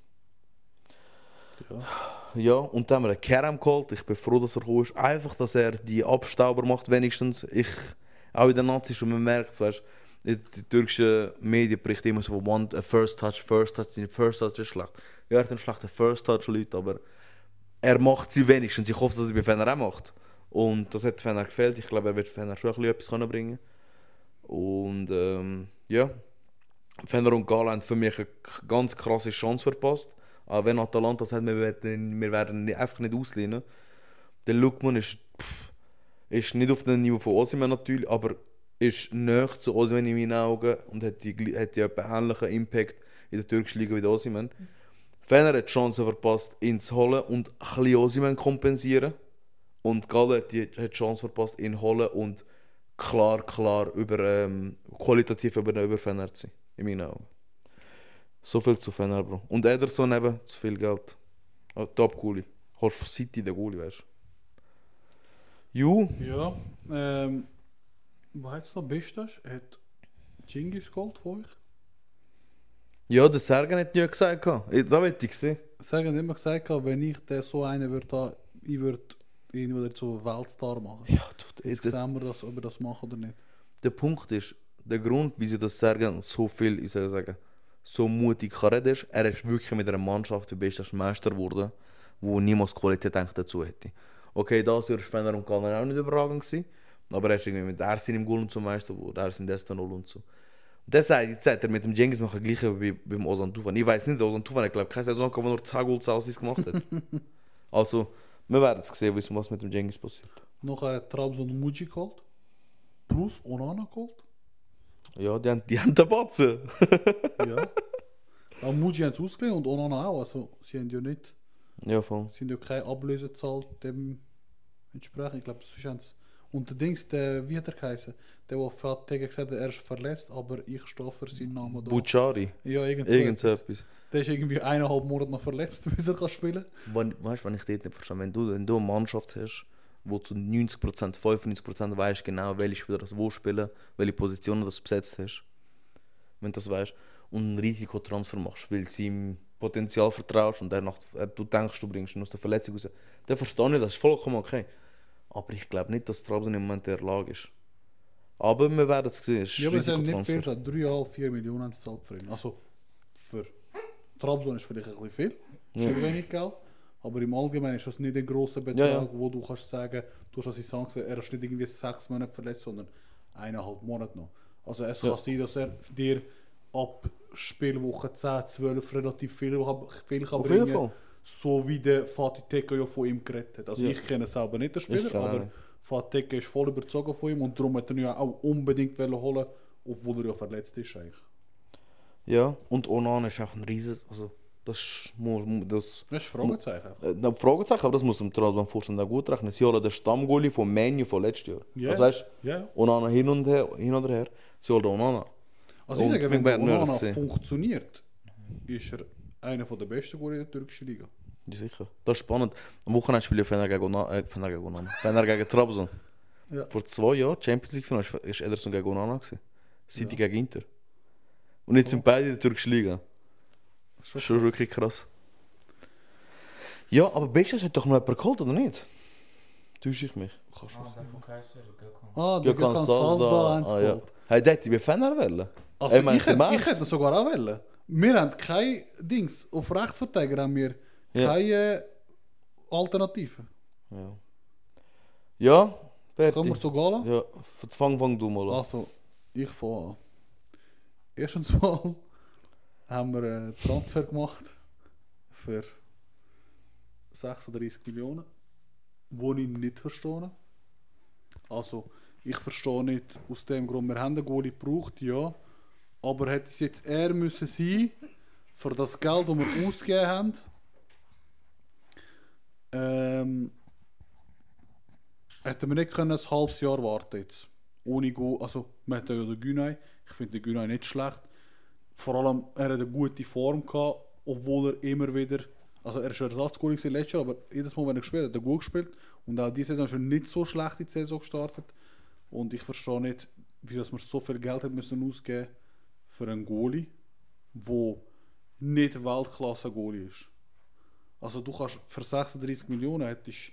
Ja. Ja, und dann haben wir einen Kerem geholt. Ich bin froh, dass er gekommen ist. Einfach, dass er die Abstauber macht, wenigstens. Ich, auch in den Nazis schon bemerkt, weißt, die, die türkischen Medien berichten immer so von one, a first touch, first touch, die first touch ist schlecht. Ja, er hat einen schlechten first touch, Leute, aber er macht sie wenigstens. Ich hoffe, dass er bei Fener auch macht. Und das hat Fener gefällt. Ich glaube, er wird Fener schon ein bisschen etwas können bringen. Und ähm, ja, Fener und Gala haben für mich eine ganz krasse Chance verpasst. Auch wenn Atalanta sagt, wir werden, wir werden einfach nicht ausleihen. Der Lukman ist, pff, ist nicht auf dem Niveau von Osimhen natürlich, aber ist näher zu Osimhen in meinen Augen und hat die, hat die etwa ähnlichen Impact in der türkischen Liga wie der Osimhen. Fener hat die Chance verpasst, ihn zu holen und ein bisschen Osimhen kompensieren. Und Gala hat die, hat die Chance verpasst, ihn zu holen und klar, klar über, ähm, qualitativ über, über Fener zu sein, in meinen Augen. So viel zu Fener, Bro. Und Ederson eben, zu viel Geld. Oh, Top-Goalie. Kannst von City den Goalie, weißt du. Ju, Ja. Ähm, was jetzt noch best ist, hat Cengiz geholt von euch. ja, der Sergen hat nie gesagt. gehabt. Das wollte ich sehen. Sie haben immer gesagt, wenn ich den so einen würde, ich würde ihn wieder zu einem Weltstar machen. Ja, du, Jetzt der, sehen wir, das, ob er das macht oder nicht. der Punkt ist, der Grund, wieso das Sergen so viel, ich soll sagen, so mutig kann reden ist, er ist wirklich mit einer Mannschaft der beste Meister geworden, wo niemals Qualität eigentlich dazu hätte. Okay, das Jahr war Fener und Gallner auch nicht überragend gewesen, aber er ist irgendwie mit er sind im Goal und zum Meister geworden, er sind Desta null und so. Und das sagt, jetzt sagt er mit dem Cengiz machen gleiche wie beim Ozan Tufan. Ich weiß nicht, Ozan Tufan hat glaube keine Saison gehabt, wo nur zehn Goals Aussies gemacht hat. Also, wir werden es sehen, was mit dem Cengiz passiert. Nachher hat Trabzon Muji geholt. Plus Onana geholt. Ja, die haben, die haben den Batzen. Ja. Aber Muji haben es ausgeliehen und Onana auch. Also, sie haben ja nicht, Ja, voll. sie haben ja keine Ablöse gezahlt dem entsprechend. Ich glaube, sonst haben sie. Und der Dings, der, wie hat er geheißen? Der, der hat gesagt hat, er ist verletzt, aber ich stehe für seinen Namen da. Bucciari. Ja, irgend so Irgend so etwas. etwas. Der ist irgendwie eineinhalb Monate noch verletzt, bis er kann spielen Wenn, weißt du, wenn ich das nicht verstehe, wenn du, wenn du eine Mannschaft hast, wo zu neunzig Prozent, fünfundneunzig Prozent weißt genau, welche Spieler das wo spielen, welche Positionen das besetzt hast, wenn du das weißt, und einen Risikotransfer machst, weil sie ihm Potenzial vertraust und er nach, er, du denkst, du bringst ihn aus der Verletzung raus, dann verstehe ich, das ist vollkommen okay. Aber ich glaube nicht, dass Trabzon im Moment in der Lage ist. Aber wir werden es sehen. Es ist Ja, aber es sind nicht Risikotransfer. viel, es hat drei Komma fünf, vier Millionen haben sie gezahlt für ihn. Also, für Trabzon ist vielleicht ein bisschen viel, ist Ja. ja. wenig Geld. Aber im Allgemeinen ist das nicht ein grosser Betrag, Ja, ja. wo du kannst sagen, du hast das in Song gesagt, er ist nicht irgendwie sechs Monate verletzt, sondern eineinhalb Monate noch. Also es Ja. kann sein, dass er dir ab Spielwoche zehn, zwölf relativ viel, viel kann Auf jeden bringen, Fall. so wie der Fatih Tekke ja von ihm geredet hat. Also Ja. ich kenne selber nicht den Ich Spieler, kenne aber ihn. Fatih Tekke ist voll überzogen von ihm und darum hat er ihn ja auch unbedingt wollen holen, obwohl er ja verletzt ist eigentlich. Ja, und Onana ist einfach ein riesen... Also, das ist... muss- mu- Das, Das ist ein Fragezeichen. äh, ein Fragezeichen, aber das muss man trotzdem vorstellen, auch gut rechnen. Sie holen den Stammgoalie vom Menu von letztes Jahr. Ja. Also weißt Ja. du, Onana hin und her, hin und her, sie holen Onana. Also ich Und sage, wir wenn der werden Onana das sehen. funktioniert, ist er einer der besten Goalie in der türkischen Liga. Ja, sicher. Das ist spannend. Am Wochenende spiele ich Fener gegen Onana. Äh, Fener gegen Onana. Fener gegen Trabzon. Ja. Vor zwei Jahren, Champions League Finale, war Ederson gegen Onana. gewesen. City Ja. gegen Inter. Und jetzt sind beide in der türkischen Liga. Das Das ist schon wirklich krass. Ja, aber Beşiktaş hat doch noch jemanden geholt, oder nicht? Täusche ich mich? Kannst du Ah, das der nicht. von Kaiser, Gökhan. Ah, der Gökhan Gökhan Salzda. Salzda haben sie Ah, ja. geholt. Hey, der hätte bei Fener wollen. Also Ey, meinst ich, du, hätte, meinst? ich hätte das sogar auch wollen. Wir haben keine Dings, auf Rechtsverteidiger haben wir Ja. keine Alternativen. Ja. Ja, Kommen fertig. wir zu Gala? Ja, fang, fang du mal an. Also, ich fange an. Erstens mal haben wir einen Transfer gemacht für sechsunddreißig Millionen, wo ich nicht verstehe. Also, ich verstehe nicht aus dem Grund, wir haben einen Goalie gebraucht, ja, aber hätte es jetzt er müssen sein, für das Geld, das wir ausgegeben haben, ähm, hätten wir nicht können ein halbes Jahr warten jetzt. Ohne Go, also wir hatten ja den Günay. Ich finde den Günay nicht schlecht. Vor allem, er hat eine gute Form gehabt, obwohl er immer wieder, also er ist ein Ersatzgoalie gewesen letztes Jahr, aber jedes Mal, wenn er gespielt hat, hat er gut gespielt. Und auch diese Saison ist er nicht so schlecht in die Saison gestartet. Und ich verstehe nicht, wieso wir so viel Geld haben müssen ausgeben für einen Goalie, der nicht Weltklasse-Goalie ist. Also du kannst für sechsunddreißig Millionen hättest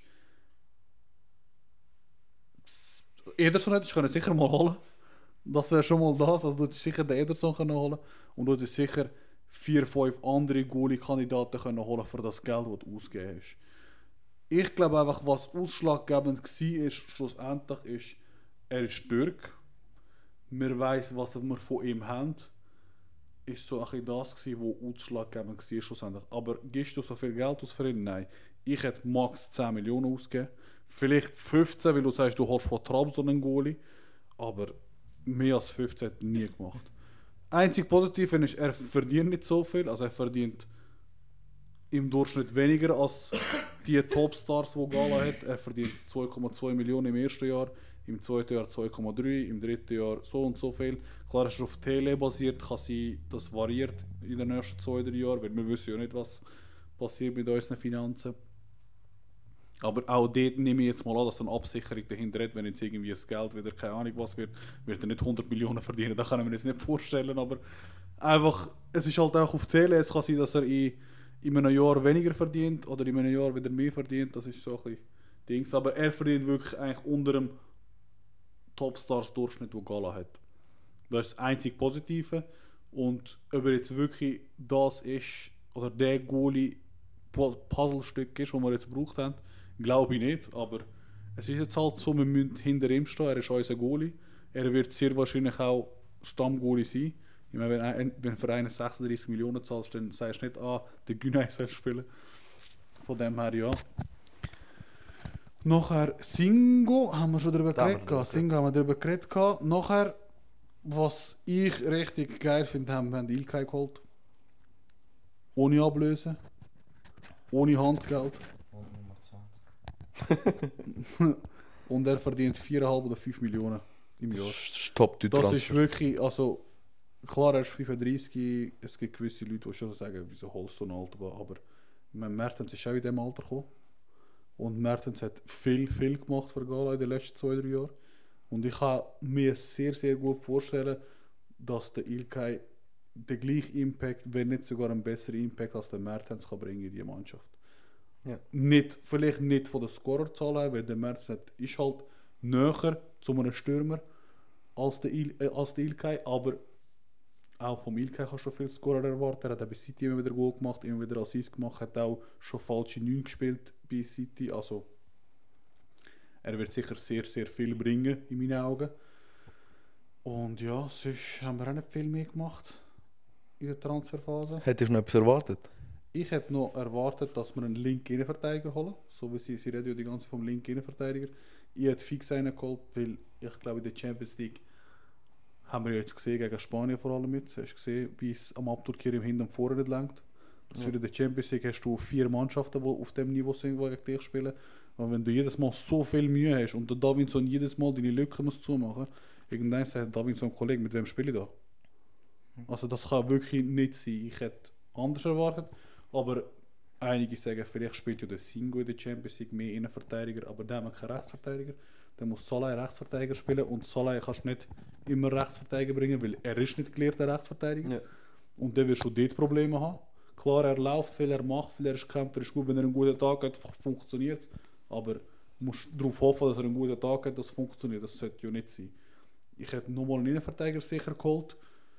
Ederson hättest du sicher mal holen. Das wäre schon mal das. Also du hättest sicher den Ederson können holen und du hättest sicher vier, fünf andere Goalie-Kandidaten können holen für das Geld, das du ausgegeben hast. Ich glaube einfach, was ausschlaggebend war, schlussendlich ist, er ist Türk. Wir wissen, was wir von ihm haben. Ist so ein bisschen das gewesen, was ausschlaggebend war schlussendlich. Aber gibst du so viel Geld aus für ihn? Nein. Ich hätte max zehn Millionen ausgegeben. Vielleicht fünfzehn, weil du sagst, du holst von Trabzon einen Goalie. Aber mehr als fünfzehn hat er nie gemacht. Einzig Positive ist, er verdient nicht so viel. Also er verdient im Durchschnitt weniger als die Topstars, die Gala hat. Er verdient zwei Komma zwei Millionen im ersten Jahr, im zweiten Jahr zwei Komma drei, im dritten Jahr so und so viel. Klar, es ist auf Tele basiert, kann sein, das variiert in den nächsten zwei, drei Jahren, weil wir wissen ja nicht, was passiert mit unseren Finanzen. Aber auch dort nehme ich jetzt mal an, dass eine Absicherung dahinter hat, wenn jetzt irgendwie das Geld wieder, keine Ahnung was wird, wird er nicht hundert Millionen verdienen, das kann ich mir jetzt nicht vorstellen, aber einfach, es ist halt auch auf Tele, es kann sein, dass er in, in einem Jahr weniger verdient oder in einem Jahr wieder mehr verdient, das ist so ein bisschen Dings, aber er verdient wirklich eigentlich unter dem Topstars-Durchschnitt, den Gala hat. Das ist das einzig Positive und ob er jetzt wirklich das ist, oder der Goalie-Puzzlestück ist, das wir jetzt gebraucht haben, glaube ich nicht, aber es ist jetzt halt so, wir müssen hinter ihm stehen, er ist unser Goalie. Er wird sehr wahrscheinlich auch Stammgoalie sein. Ich meine, wenn, ein, wenn für einen sechsunddreißig Millionen zahlst, dann sagst du nicht, ah, der Günay soll spielen. Von dem her, ja. Nachher Singo, haben wir schon darüber Da haben wir geredet. schon gehabt. Singo haben wir darüber geredet. gehabt. Nachher, was ich richtig geil finde, haben wir haben Ilkay geholt. Ohne Ablöse. Ohne Handgeld. Und Nummer zwanzig. Und er verdient vier Komma fünf oder fünf Millionen im Jahr. Das ist top Das Transfer. ist wirklich, also klar, er ist fünfunddreißig, es gibt gewisse Leute, die schon sagen, wieso holst du so einen Alter, aber Mertens ist auch in diesem Alter gekommen. Und Mertens hat viel, viel gemacht für Gala in den letzten zwei, drei Jahren. Und ich kann mir sehr, sehr gut vorstellen, dass der Ilkay den gleichen Impact, wenn nicht sogar einen besseren Impact als der Mertens kann bringen in die Mannschaft. Ja. Nicht, vielleicht nicht von der Scorerzahl her, weil der Mertens ist halt näher zu einem Stürmer als der, Il, äh, als der Ilkay, aber auch vom Ilkay kannst du viel Scorer erwarten. Er hat auch bei City immer wieder Goal gemacht, immer wieder Assist gemacht, hat auch schon falsche neun gespielt bei City. Also er wird sicher sehr, sehr viel bringen, in meinen Augen. Und ja, sonst haben wir auch nicht viel mehr gemacht in der Transferphase. Hättest du noch etwas erwartet? Ich hätte noch erwartet, dass wir einen linken Innenverteidiger holen. So wie sie, sie reden ja die ganze vom linken Innenverteidiger. Ich hätte fix einen geholt, weil ich glaube in der Champions League haben wir jetzt gesehen, gegen Spanien vor allem mit. Du hast gesehen, wie es am Abturkier im Hinten und vorne nicht lenkt. Das ja. In der Champions League hast du vier Mannschaften, die auf dem Niveau sind, die gegen dich spielen. Und wenn du jedes Mal so viel Mühe hast und der Davinson jedes Mal deine Lücken muss zumachen, irgendwann sagt Davinson, Kollege, mit wem spiele ich da? Also das kann wirklich nicht sein. Ich hätte anders erwartet, aber einige sagen, vielleicht spielt ja der Singo in der Champions League mehr Innenverteidiger, aber der haben wir keinen Rechtsverteidiger. Dann muss Salah Rechtsverteidiger spielen und Salah kannst du nicht immer Rechtsverteidiger bringen, weil er ist nicht gelehrter Rechtsverteidiger. Ja. Und dann wirst du dort Probleme haben. Klar, er läuft viel, er macht viel, er ist Kämpfer, ist gut, wenn er einen guten Tag hat, funktioniert es. Aber du musst darauf hoffen, dass er einen guten Tag hat, dass es funktioniert. Das sollte ja nicht sein. Ich hätte nochmal einen Innenverteidiger sicher geholt.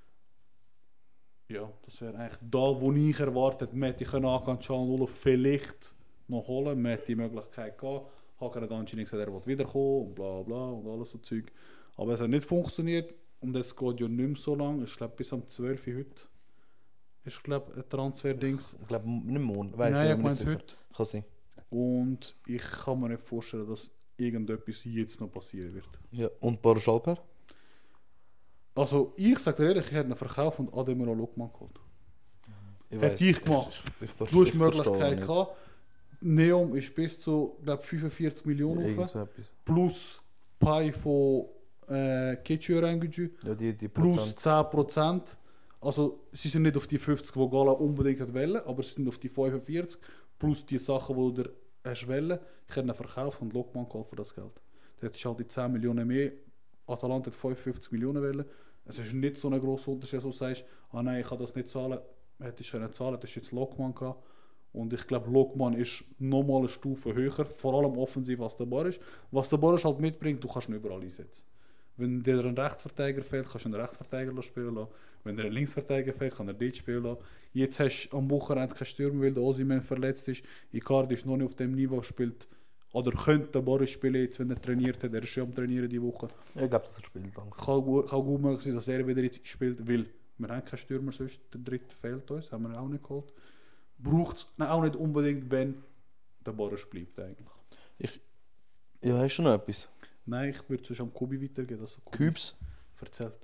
Ja, das wäre eigentlich da, wo ich erwartet, Matti können angehen, Çalhanoğlu vielleicht noch holen, Matti die Möglichkeit gehabt. Hakan Ganci nicht gesagt, er will wiederkommen und bla bla und alles so Zeug. Aber es hat nicht funktioniert und es geht ja nicht mehr so lange. Ich glaube bis am zwölften heute ist glaube ein Transfer-Dings. Ich glaube nicht morgen, weiss Nein, nicht, ich meine heute. Kann sein. Und ich kann mir nicht vorstellen, dass irgendetwas jetzt noch passieren wird. Ja, und Boris Alper? Also ich sage dir ehrlich, ich hätte einen Verkauf und Ademir Lokman geholt. Ich hätte ich gemacht. Ich, ich, ich, du hast die Möglichkeit gehabt. Neom ist bis zu glaub, fünfundvierzig Millionen ja, auf. Plus Pi von äh, Ketchu Rengücü. Ja, die, die plus zehn Prozent. Also sie sind nicht auf die fünfzig, die Gala unbedingt wollen, aber sie sind auf die fünfundvierzig. Plus die Sachen, die du hast wollen. Ich hätte einen Verkauf und Lokman geholt für das Geld. Da hättest du halt die zehn Millionen mehr. Atalanta hat fünfundfünfzig Millionen wollen. Es ist nicht so ein grosser Unterschied, dass du sagst, ah nein, ich kann das nicht zahlen. Hättest du können zahlen, das ist jetzt Lokman gehabt. Und ich glaube, Lokman ist nochmal eine Stufe höher, vor allem offensiv, was der Boris. Was der Boris halt mitbringt, du kannst ihn überall einsetzen. Wenn dir ein Rechtsverteidiger fehlt, kannst du einen Rechtsverteidiger spielen lassen. Wenn dir ein Linksverteidiger fehlt, kann er dort spielen lassen. Jetzt hast du am Wochenende keinen Stürmer, weil der Osimhen verletzt ist. Icardi ist noch nicht auf dem Niveau, spielt oder könnte der Boris spielen, jetzt, wenn er trainiert hat. Er ist schon am Trainieren diese Woche. Ich glaube, dass er spielt. Danke. Kann gut, kann gut möglich sein, dass er wieder jetzt spielt, weil wir haben keinen Stürmer, sonst der dritte fehlt uns, haben wir auch nicht geholt. Braucht es auch nicht unbedingt, wenn der Boris bleibt eigentlich. Ich, ja, hast du noch etwas? Nein, ich würde sonst am Kubi weitergehen. Dass Kübs? Erzählt.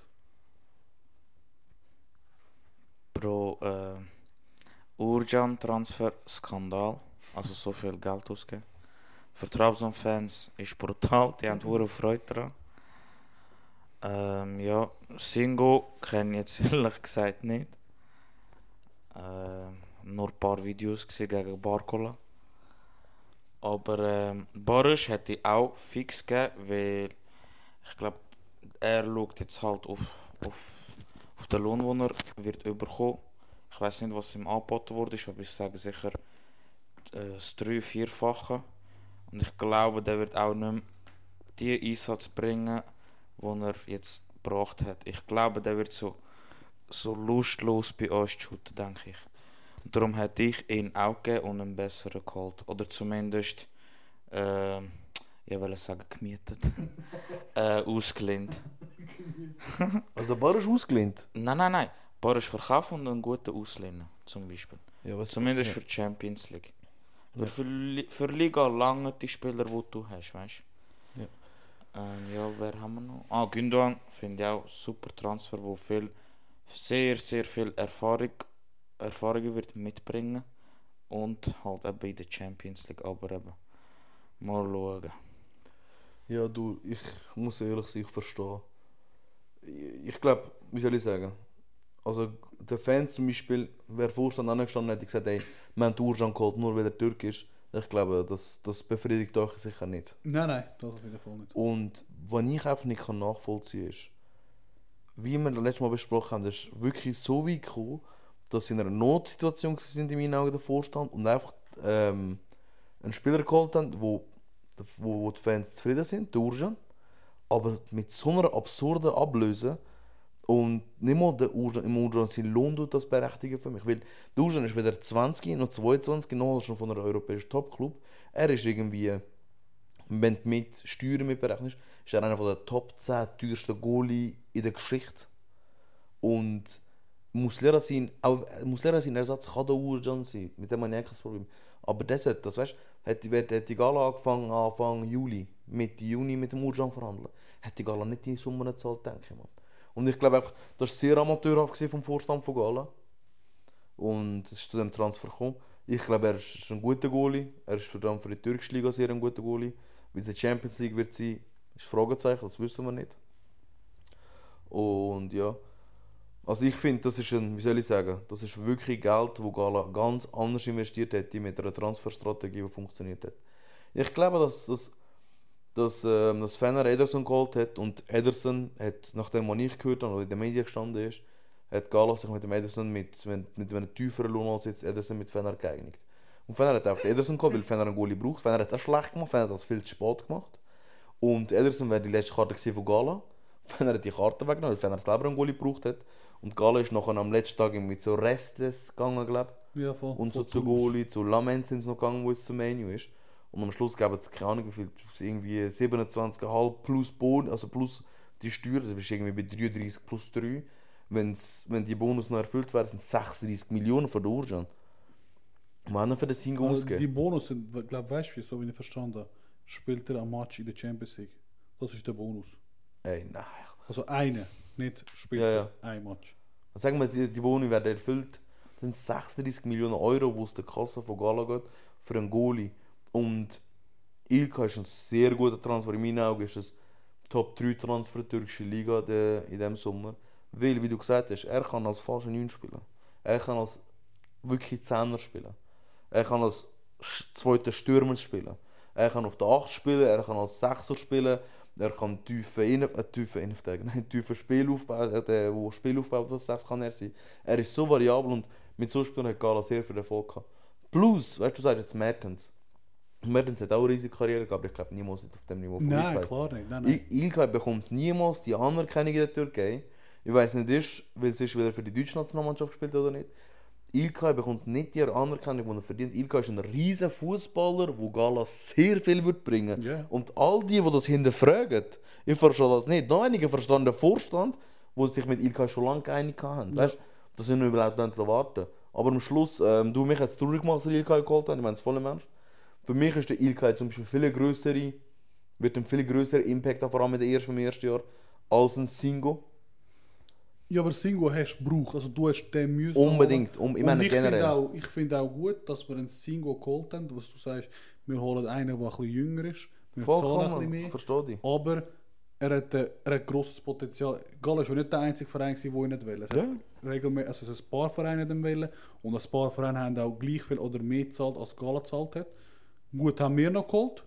Bro, äh, Urjan-Transfer-Skandal. Also so viel Geld ausgeben. Für Trabzon-Fans ist brutal, die haben hohe Freude daran. Ähm, ja, Singo kenne ich jetzt ehrlich gesagt nicht. Ähm, nur ein paar Videos gesehen gegen Barcola. Aber ähm, Boris hätte ich auch fix gegeben, weil ich glaube, er schaut jetzt halt auf, auf, auf den Lohn, den er wird überkommen. Ich weiß nicht, was ihm angeboten wurde, aber ich sage sicher äh, das drei-, vierfache. Und ich glaube, der wird auch nicht mehr den Einsatz bringen, den er jetzt gebracht hat. Ich glaube, der wird so, so lustlos bei uns shooten, denke ich. Und darum hätte ich ihn auch gegeben und einen besseren geholt. Oder zumindest, äh, ich will sagen, gemietet. äh, ausgelehnt. Also der Bar ist ausgelehnt? Nein, nein, nein. Bar ist verkauft und einen guten auslehnen, zum Beispiel. Ja, was zumindest ja. für die Champions League. Ja. Für, für Liga lange die Spieler, die du hast, weißt du? Ja. Ähm, ja, wer haben wir noch? Ah, Gündoğan finde ich auch super Transfer, wo viel, sehr, sehr viel Erfahrung, Erfahrung wird mitbringen und halt eben in der Champions League, aber eben mal schauen. Ja, du, ich muss ehrlich sein, ich verstehe. Ich, ich glaube, wie soll ich sagen? Also, der Fans zum Beispiel, wer Vorstand angestanden hat, gesagt, hey, wir haben Urjan geholt, nur weil er Türk ist. Ich glaube, das, das befriedigt euch sicher nicht. Nein, nein, das auf jeden Fall nicht. Und was ich einfach nicht nachvollziehen kann, ist, wie wir das letzte Mal besprochen haben, ist wirklich so weit gekommen, dass sie in einer Notsituation sind, in meinen Augen der Vorstand, und einfach ähm, einen Spieler geholt haben, wo, wo, wo die Fans zufrieden sind, der Urjan, aber mit so einer absurden Ablöse. Und nicht mal der Urjan, im Urjan sein Lohn tut das berechtigen für mich. Weil der Urjan ist weder zwanzig noch zweiundzwanzig, noch schon von einem europäischen Top-Club. Er ist irgendwie, wenn du mit Steuern mit berechnest, ist er einer der Top zehn teuersten Goalie in der Geschichte. Und Muslera sein, auch Muslera sein Ersatz kann der Urjan sein. Mit dem habe ich kein Problem. Aber das sollte, das weißt, hätte, hätte die Gala angefangen Anfang Juli, Mitte Juni mit dem Urjan verhandeln, hätte die Gala nicht die Summe gezahlt, denke ich mal. Und ich glaube auch, das war sehr amateurhaft vom Vorstand von Gala. Und es ist zu dem Transfer gekommen. Ich glaube, er ist ein guter Goalie. Er ist für, dann für die türkische Liga sehr ein guter Goalie. Wie es in der Champions League wird sein, ist ein Fragezeichen, das wissen wir nicht. Und ja, also ich finde, das ist ein, wie soll ich sagen, das ist wirklich Geld, das Gala ganz anders investiert hätte mit einer Transferstrategie, die funktioniert hat. Ich glaube, dass, dass, dass, ähm, dass Fener Ederson geholt hat und Ederson hat, nachdem was ich gehört habe, oder in den Medien gestanden ist, hat Gala sich mit dem Ederson mit, mit, mit einem tieferen Lohn als jetzt Ederson mit Fener geeinigt. Und Fener hat auch Ederson geholt, weil Fener einen Goalie braucht. Fener hat es auch schlecht gemacht, Fener hat das viel zu spät gemacht. Und Ederson wäre die letzte Karte von Gala. Fener hat die Karte weggenommen, weil Fener selber einen Goalie gebraucht hat. Und Gala ist nachher am letzten Tag mit so Restes gegangen, glaube ich. Ja, voll. Und so voll zu Toulouse. Goalie, zu Lament sind sie noch gegangen, wo es zum Menu ist. Und am Schluss geben sie, keine Ahnung wie viel, irgendwie siebenundzwanzig Komma fünf plus Bonus, also plus die Steuer, das bist irgendwie bei dreiunddreißig plus drei. Wenn's, wenn die Bonus noch erfüllt werden, sind es sechsunddreißig Millionen für den Urjan. Wann für den Singo Also ausgeben? die Bonus sind, glaube weißt du, so wie ich verstanden habe, spielt er am Match in der Champions League. Das ist der Bonus. Ey, nein. Also eine, nicht spielt Ja, er ja. ein Match. Sagen wir, die, die Boni werden erfüllt. Das sind sechsunddreißig Millionen Euro, die aus der Kasse von Gala geht, für einen Goalie. Und Ilka ist ein sehr guter Transfer. In meinen Augen ist es Top drei Transfer der türkischen Liga de, in diesem Sommer. Weil, wie du gesagt hast, er kann als falscher neun spielen. Er kann als wirklich Zehner spielen. Er kann als sch- zweiter Stürmer spielen. Er kann auf der acht spielen, er kann als Sechser spielen. Er kann tiefen Innen- äh, tiefen Innenverteidiger, nein, tiefen Spielaufbau, äh, der, wo Spielaufbau auf sechs kann er sein. Er ist so variabel und mit so Spielern hat Gala sehr viel Erfolg gehabt. Plus, weißt du, du sagst jetzt Mertens. Mertens hat auch eine riesige Karriere gehabt, aber ich glaube niemals nicht auf dem Niveau von Nein, Ilkay. klar nicht. Nein, nein. Il- Ilkay bekommt niemals die Anerkennung in der Türkei. Ich weiß nicht, ist, weil es ist wieder für die deutsche Nationalmannschaft gespielt oder nicht. Ilkay bekommt nicht die Anerkennung, die er verdient. Ilkay ist ein riesen Fußballer, der Gala sehr viel wird bringen. Ja. Und all die, die das hinterfragen, ich verstehe das nicht. Noch einige verstehen den Vorstand, die sich mit Ilkay schon lange geeinigt haben. Ja. Weißt, dass sie nur überhaupt nicht warten. Aber am Schluss, ähm, du mich hat es traurig gemacht, dass er Ilkay geholt hat. Ich meine es voll im Ernst. Für mich ist der Ilkay zum Beispiel viel größere, wird ein viel größerer Impact haben, vor allem in den ersten, im ersten Jahr, als ein Singo. Ja, aber Singo hast du gebraucht, also du hast den müssen. Unbedingt. Um, ich Und meine ich generell. finde auch, ich find auch gut, dass wir einen Singo geholt haben, was du sagst, wir holen einen, der ein bisschen jünger ist, wir zahlen ein bisschen Vollkommen, mehr, verstehe dich. aber er hat, äh, er hat grosses Potenzial. Gala war ja nicht der einzige Verein, der ihn nicht wollte. Es Ja. hat regelmä- also es hat ein paar Vereine den wollen und ein paar Vereine haben auch gleich viel oder mehr gezahlt, als Gala gezahlt hat. Gut, haben wir noch geholt.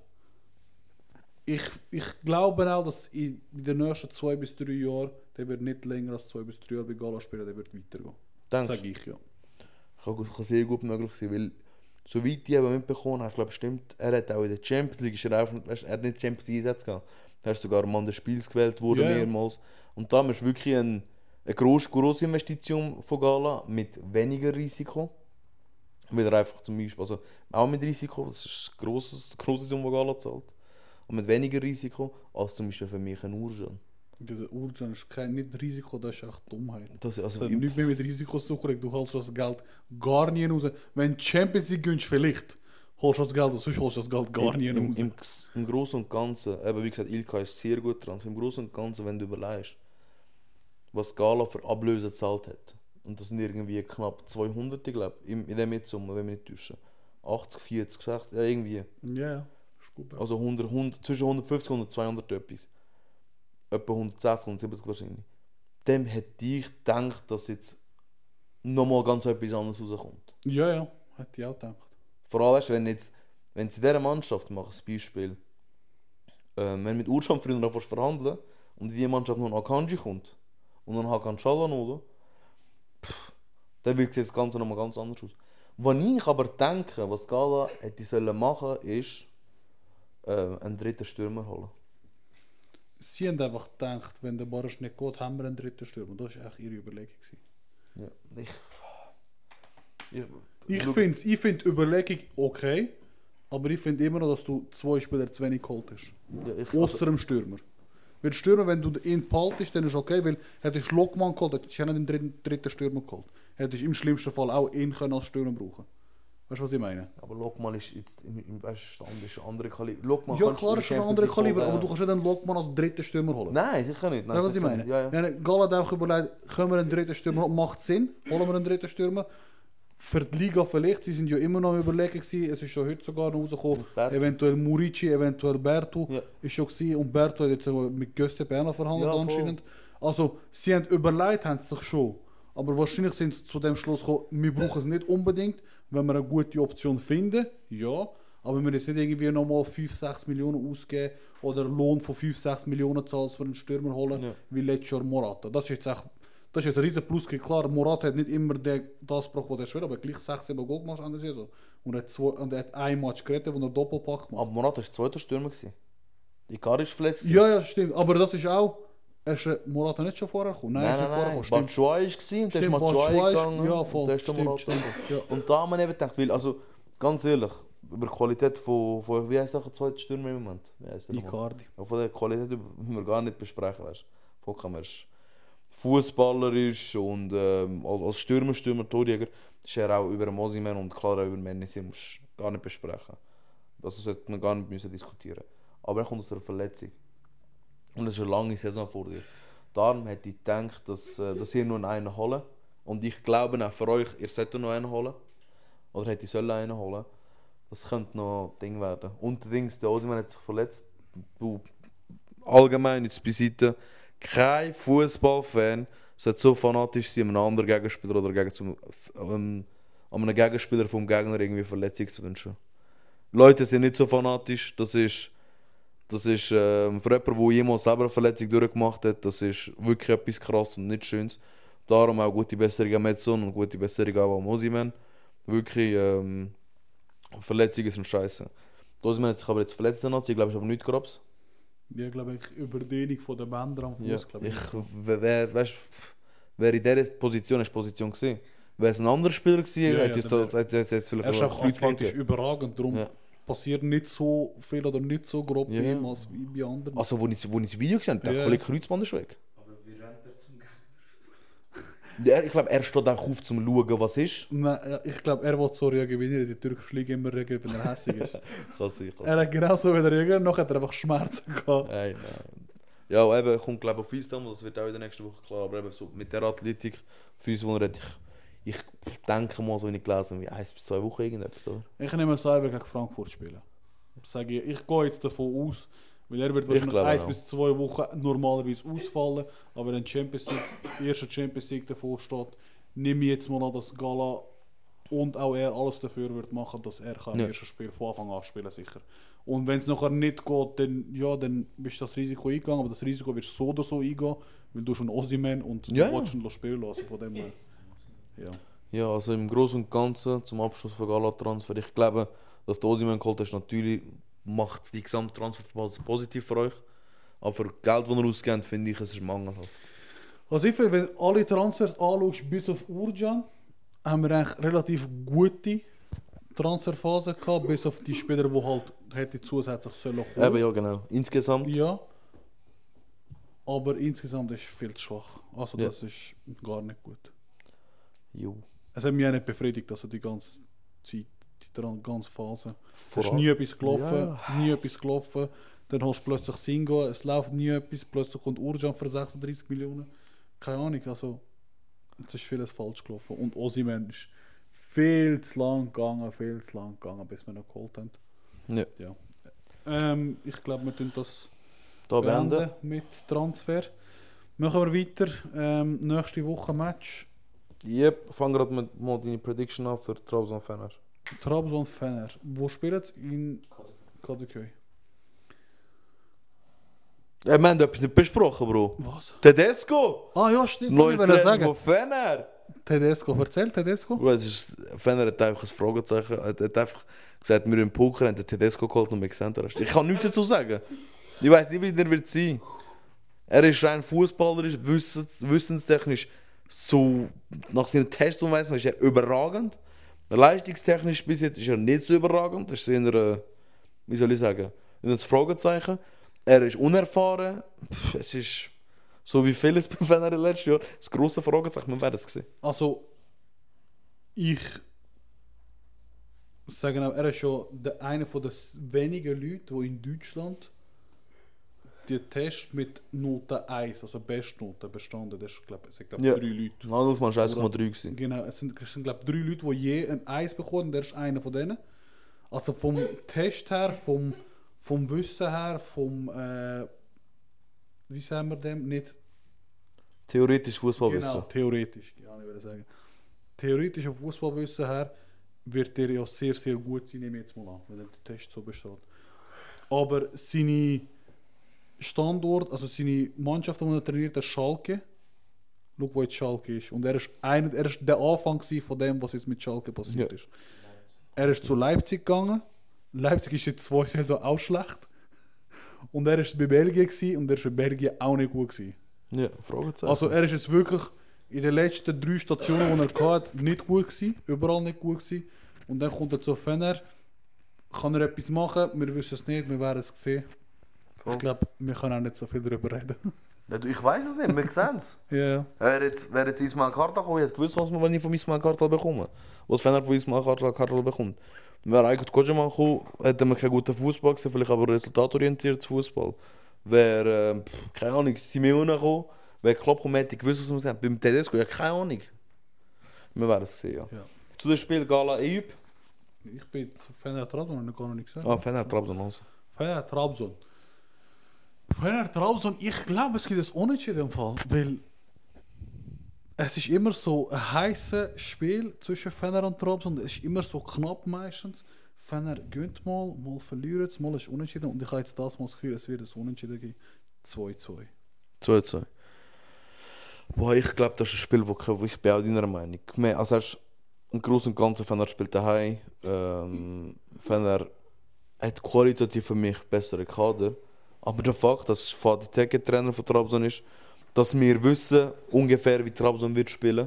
Ich, ich glaube auch, dass in den nächsten zwei bis drei Jahren, der wird nicht länger als zwei bis drei Jahre bei Gala spielen, der wird weitergehen. Denkst Sag ich ja. Kann, kann sehr gut möglich sein, weil soweit ich eben mitbekommen habe, ich glaube stimmt, er hat auch in der Champions League, ist er, auch, weißt, er hat nicht Champions League Einsätze gehabt. Er ist sogar Mann des Spiels gewählt worden, Ja, ja. mehrmals. Und da ist wirklich ein, eine grosse, grosse Investition von Gala mit weniger Risiko. Weil er einfach zum Beispiel, also auch mit Risiko, das ist ein grosses, grosses Summe, das Gala zahlt. Und mit weniger Risiko als zum Beispiel für mich ein Urjan. Ja, der Urjan ist kein nicht Risiko, das ist echt Dummheit. Das, Das also, hat im, nichts mehr mit Risiko zu tun, du holst das Geld gar nie raus. Wenn du Champions League gewinnst, vielleicht holst du das Geld, sonst holst du das Geld gar nie im, raus. im, im Großen und Ganzen, eben wie gesagt, Ilkay ist sehr gut dran. Im Großen und Ganzen, wenn du überlegst, was Gala für Ablöse gezahlt hat. Und das sind irgendwie knapp zweihundert, glaube ich, in dem Mitsummer, wenn wir nicht täuschen. achtzig, vierzig, sechzig, ja irgendwie. Ja, ja, ist gut. Also hundert, hundert, zwischen hundertfünfzig und zweihundert etwas. Etwa hundertsechzig, hundertsiebzig wahrscheinlich. Dem hätte ich gedacht, dass jetzt nochmal ganz etwas anderes rauskommt. Ja, ja, hätte ich auch gedacht. Vor allem, weißt du, wenn jetzt, wenn sie in dieser Mannschaft, machen ein Beispiel, ähm, wenn mit Urjan früher noch verhandeln und in diese Mannschaft noch ein Akanji kommt und dann Hakan Çalhanoğlu, pff, dann wird das Ganze nochmal ganz anders aus. Was ich aber denke, was Gala hätte sollen machen, ist äh, einen dritten Stürmer holen. sie haben einfach gedacht, wenn der Barış nicht geht, haben wir einen dritten Stürmer. Das war echt ihre Überlegung. Ja, ich... Ich, Ich finde ich find die Überlegung okay, aber ich finde immer noch, dass du zwei Spieler zu wenig geholt hast. ja, ich, Außer dem Stürmer. Weil Stürmer, wenn du ihn behaltest, dann ist okay, weil hättest du Lokman geholt, hättest du ja nicht den dritten, dritten Stürmer geholt. Hättest du im schlimmsten Fall auch ihn können als Stürmer brauchen. Weißt du, was ich meine? aber Lokman ist jetzt im, im besten Stand ist ein anderer Kaliber. Lokman Ja, kannst klar, du ist in ein der anderer Champions League Kaliber, holen, aber ja. du kannst nicht einen Lokman als dritten Stürmer holen. Nein, ich kann nicht. Nein, Weißt du, was ich sicher meine? nicht. Ja, ja. Ja. Gal hat auch überlegt, können wir einen dritten Stürmer, macht Sinn, holen wir einen dritten Stürmer. Für die Liga vielleicht, sie sind ja immer noch überlegen gewesen, es ist schon heute sogar noch rausgekommen, Berto. eventuell Murici, eventuell Bertu, Ja. ist schon gewesen, und Bertu hat jetzt auch mit Göste Berner verhandelt Ja, voll. anscheinend. Also, sie haben überlegt, haben sie sich schon, aber wahrscheinlich sind sie zu dem Schluss gekommen, wir brauchen es nicht unbedingt, wenn wir eine gute Option finden, ja, aber wenn wir jetzt nicht irgendwie nochmal fünf, sechs Millionen ausgeben oder einen Lohn von fünf, sechs Millionen zahlen für einen Stürmer holen, Ja. wie letztes Jahr Morata. Das ist jetzt echt, das ist jetzt ein riesen Plus. Klar, Morata hat nicht immer den, das gebracht, was er schwer, aber gleich sechs, sieben Goal gemacht an der Saison. Und er hat, zwei, und er hat einen Match gerettet, wo er Doppelpack gemacht hat. Aber Morata war zweiter Stürmer. Icardi ist verletzt. Ja, ja, stimmt. Aber das ist auch, ist äh, Morata nicht schon vorher gekommen? Nein, er ist nein, nicht vorher nein. gekommen. Stimmt. Batshuayi war und dann ist Stimmt, Batshuayi Batshuayi ist- gegangen. ja, voll. Und dann ist der Stimmt, Morata stimmt. gekommen. Ja. Und da haben wir eben gedacht, weil, also ganz ehrlich, über die Qualität von, von wie heißt der zweite Stürmer im Moment? Wie heisst der nochmal? Icardi. Ja, von der Qualität müssen wir gar nicht besprechen, weißt du. Vollkommen, er ist fußballerisch und ähm, als als Stürmer, Stürmer, Torjäger ist er auch über Osimhen und klar auch über Menezes musst du gar nicht besprechen. Das sollte man gar nicht müssen diskutieren. Aber er kommt aus einer Verletzung. Und es ist eine lange Saison vor dir. Darum hätte ich gedacht, dass, äh, dass ihr nur einen holen. Und ich glaube auch für euch, ihr solltet noch einen holen. Oder hätte ich sollen einen holen. Das könnte noch ein Ding werden. Und Dings, der Osimhen hat sich verletzt. Du, allgemein jetzt beiseite, kein Fußballfan sollte so fanatisch sein, einem anderen Gegenspieler oder gegen zum, ähm, einem Gegenspieler vom Gegner irgendwie Verletzung zu wünschen. Leute sind nicht so fanatisch. Das ist, das ist ähm, für jemanden, der jemals selber eine Verletzung durchgemacht hat, das ist wirklich etwas krass und nicht schönes. Darum auch gute Besserung an Metzon und gute Besserung auch an Osimhen. Wirklich, ähm, Verletzungen sind scheiße. Osimhen hat sich aber jetzt verletzt, ich glaube, ich habe nichts Grabs. Ja, glaube ich, Überdehnung von den Bändern am Fuß, Ja, glaube ich, ich. wer, weißt, wer in dieser Position ist Position gesehen. Wäre es ein anderer Spieler gewesen, Ja, ja, hätte es so, dann hätte es jetzt vielleicht Er ist einen auch Kreuzband athletisch gegeben. überragend, darum Ja. passiert nicht so viel oder nicht so grob Ja. bei ihm als wie bei anderen. Also, wo ich, wo ich das Video gesehen habe, Ja. dachte ich, Kreuzband ist weg. Aber wie rennt er zum Gegner? Der, ich glaube, er steht auch auf, zum schauen, was ist. Nein, ja, ich glaube, er will so reagieren, wie er in der türkischen Liga immer reagiert, wenn er hässlich ist. Kann sein, kann Er hat genau so wieder reagiert, noch hat er einfach Schmerzen gehabt. Nein, nein. Ja, eben, kommt glaube ich auf Istanbul, das wird auch in der nächsten Woche klar. Aber eben so mit der Athletik, für uns, wo er hat, ich, ich denke mal, so wie ich gelesen habe, wie eins bis zwei Wochen irgendetwas, oder? Ich nehme selber gegen Frankfurt spielen. Sage ich, ich gehe jetzt davon aus, weil er wird Ich wahrscheinlich glaube eins auch. bis zwei Wochen normalerweise ausfallen, aber wenn Champions League, erster Champions League davor steht, nehme ich jetzt mal an, dass Gala und auch er alles dafür wird machen, dass er kann Ja. im ersten Spiel von Anfang an spielen sicher. Und wenn es nachher nicht geht, dann, ja, dann bist du das Risiko eingegangen, aber das Risiko wirst du so oder so eingehen, weil du schon Osimhen und Ja, du ja. willst ihn spielen lassen, von dem her. Ja. Ja, also im Großen und Ganzen zum Abschluss von Gala-Transfer, ich glaube, dass der Osimhen geholt ist, natürlich macht die gesamte Transferphase positiv für euch. Aber für Geld, das ihr ausgebt, finde ich, es ist mangelhaft. Also ich finde, wenn du alle Transfers anschaust, bis auf Urcan, haben wir eigentlich relativ gute Transferphase gehabt, bis auf die Spieler, die halt hätte zusätzlich sollen kommen. Eben, ja genau. Insgesamt, Ja. Aber insgesamt ist es viel zu schwach. Also Ja. das ist gar nicht gut. jo. Es hat mich auch nicht befriedigt, also die ganze Zeit, die tran- ganze Phase. Es Vor ist allem- nie etwas gelaufen, Ja. nie etwas gelaufen. Dann hast du plötzlich Singo, es läuft nie etwas, plötzlich kommt Urcan für sechsunddreißig Millionen. Keine Ahnung, also es ist vieles falsch gelaufen. Und Osimhen ist viel zu lang gegangen, viel zu lang gegangen, bis wir noch geholt haben. Ja. Ja. Ähm, ich glaube, wir tun das Da beenden beenden. mit Transfer. Machen wir weiter. Ähm, nächste Woche Match. Yep, fang gerade mit mal deine Prediction an für Trabzon Fener. Trabzon Fener. Wo spielt es? In Kadıköy. Ja, wir haben etwas nicht besprochen, Bro. Was? Tedesco! Ah ja, stimmt. Neuer Ich wollte Trainer sagen. von Fener! Tedesco. Erzähl, Tedesco. Bro, das ist, Fener hat einfach ein Fragezeichen. Er hat einfach gesagt, wir im Poker haben den Tedesco geholt und wir gesehen den Rest. Ich kann nichts dazu sagen. Ich weiß nicht, wie der wird sein. Er ist rein fußballerisch, wissens, wissenstechnisch so, nach seinen Tests und weiss ist er überragend. Leistungstechnisch bis jetzt ist er nicht so überragend. Das ist eher, äh, wie soll ich sagen, ein Fragezeichen. Er ist unerfahren. Pff, es ist so wie vieles bei Fener letztes Jahr. Das grosse Fragezeichen, man wird es sehen. Also, ich sage auch, er ist schon der, einer von den wenigen Leuten, die in Deutschland die Test mit Note eins, also Bestnote, bestanden. Das ist, glaube ich, glaub, Ja. drei Leute. Anders mal eins Komma drei gewesen. Genau, es sind, es sind glaube ich, drei Leute, die je ein eins bekommen, und er ist einer von denen. Also vom Test her, vom, vom Wissen her, vom, äh, wie sagen wir dem, nicht... Theoretisch Fußballwissen. Genau, theoretisch, ja, ich würde sagen. Theoretisch auf Fußballwissen her wird er ja sehr, sehr gut sein, nehme ich jetzt mal an, wenn er den Test so besteht. Aber seine Standort, also seine Mannschaft, die er trainiert, ist Schalke. Schau, wo jetzt Schalke ist. Und er ist, einer, er ist der Anfang von dem, was jetzt mit Schalke passiert Ja. ist. Er ist zu Leipzig gegangen. Leipzig ist jetzt zwei Saison auch schlecht. Und er ist bei Belgien gewesen, und er ist bei Belgien auch nicht gut gewesen. Ja, Fragezeichen. Also er ist jetzt wirklich in den letzten drei Stationen, die er hatte, nicht gut gewesen. Überall nicht gut gewesen. Und dann kommt er zu Fener. Kann er etwas machen? Wir wissen es nicht, wir werden es sehen. Ich glaube, wir können auch nicht so viel darüber reden. Ja, du, ich weiß es nicht, wir sehen es. Ja. Wer jetzt, wer jetzt Ismail Kartal kommt, hat gewusst, was man nicht von Ismail Kartal bekommen. Was Fener von Ismail Kartal, Kartal bekommt. Wer eigentlich Kojaman kommt, hätte man keinen guten Fußball gesehen, vielleicht aber resultatorientiertes Fußball. Wer, äh, pff, keine Ahnung, Simeone kommt, wer Klopp kommt, hätte gewusst, was man sagt. Beim Tedesco, ja, keine Ahnung. Wir werden es sehen, ja. Ja. Zu dem Spiel Gala Eyüp. Ich bin zu Fener Trabzon, habe ich gar noch nicht gesagt. Ah, Fener Trabzon also. Fener Trabzon. Fener Trabzon, ich glaube, es gibt ein Unentschieden im Fall, weil es ist immer so ein heißes Spiel zwischen Fener und Trabzon. Es ist immer so knapp meistens. Fener gönnt mal, mal verliert es, mal ist Unentschieden. Und ich habe jetzt das mal das Gefühl, es wird ein Unentschieden geben. zwei zwei. zwei zwei. Boah, ich glaube, das ist ein Spiel, wo wo ich bin auch deiner Meinung. Mehr- Also erst im Großen und Ganzen, Fener spielt daheim. Ähm, Fener hat qualitativ für mich bessere Kader. Aber der Fakt, dass Fatih Tekke Trainer von Trabzon ist, dass wir wissen ungefähr, wie Trabzon wird spielen.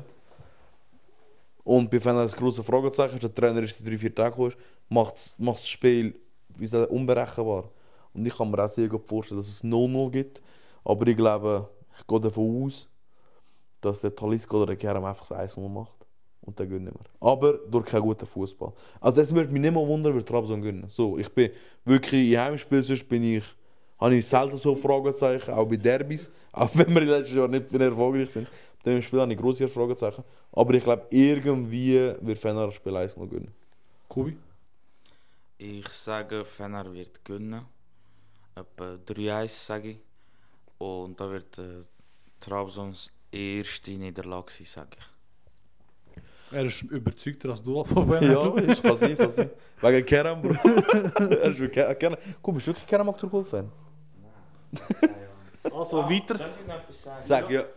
Und bei Fener das große Fragezeichen, der Trainer ist die drei vier Tage gekommen, macht, macht das Spiel wie gesagt, unberechenbar. Und ich kann mir auch sehr gut vorstellen, dass es null null gibt. Aber ich glaube, ich gehe davon aus, dass der Talisca oder der Kerem einfach das eins null macht. Und dann gewinnen wir. Aber durch keinen guten Fußball. Also es würde mich nicht mal wundern, würde Trabzon gewinnen. So, ich bin wirklich in Heimspielen, sonst bin ich, habe ich selten so Fragezeichen, auch bei Derbys. Auch wenn wir in den letzten Jahren nicht viel erfolgreich sind. Bei dem Spiel habe ich grosse Fragezeichen. Aber ich glaube, irgendwie wird Fener das Spiel eins null gewinnen. Kubi? Ich sage, Fener wird gewinnen. Etwa drei eins sage ich. Und da wird äh, Trabzons erste Niederlage sein, sage ich. Er ist überzeugter als du von Fener. Ja, ist, kann sein, kann sein. Wegen Kerem, Bro. Er ist wirklich Kerem. Guck, bist du wirklich Kerem Aktürkohl-Fan? Also weiter. Darf ich noch etwas sagen? Sag ja.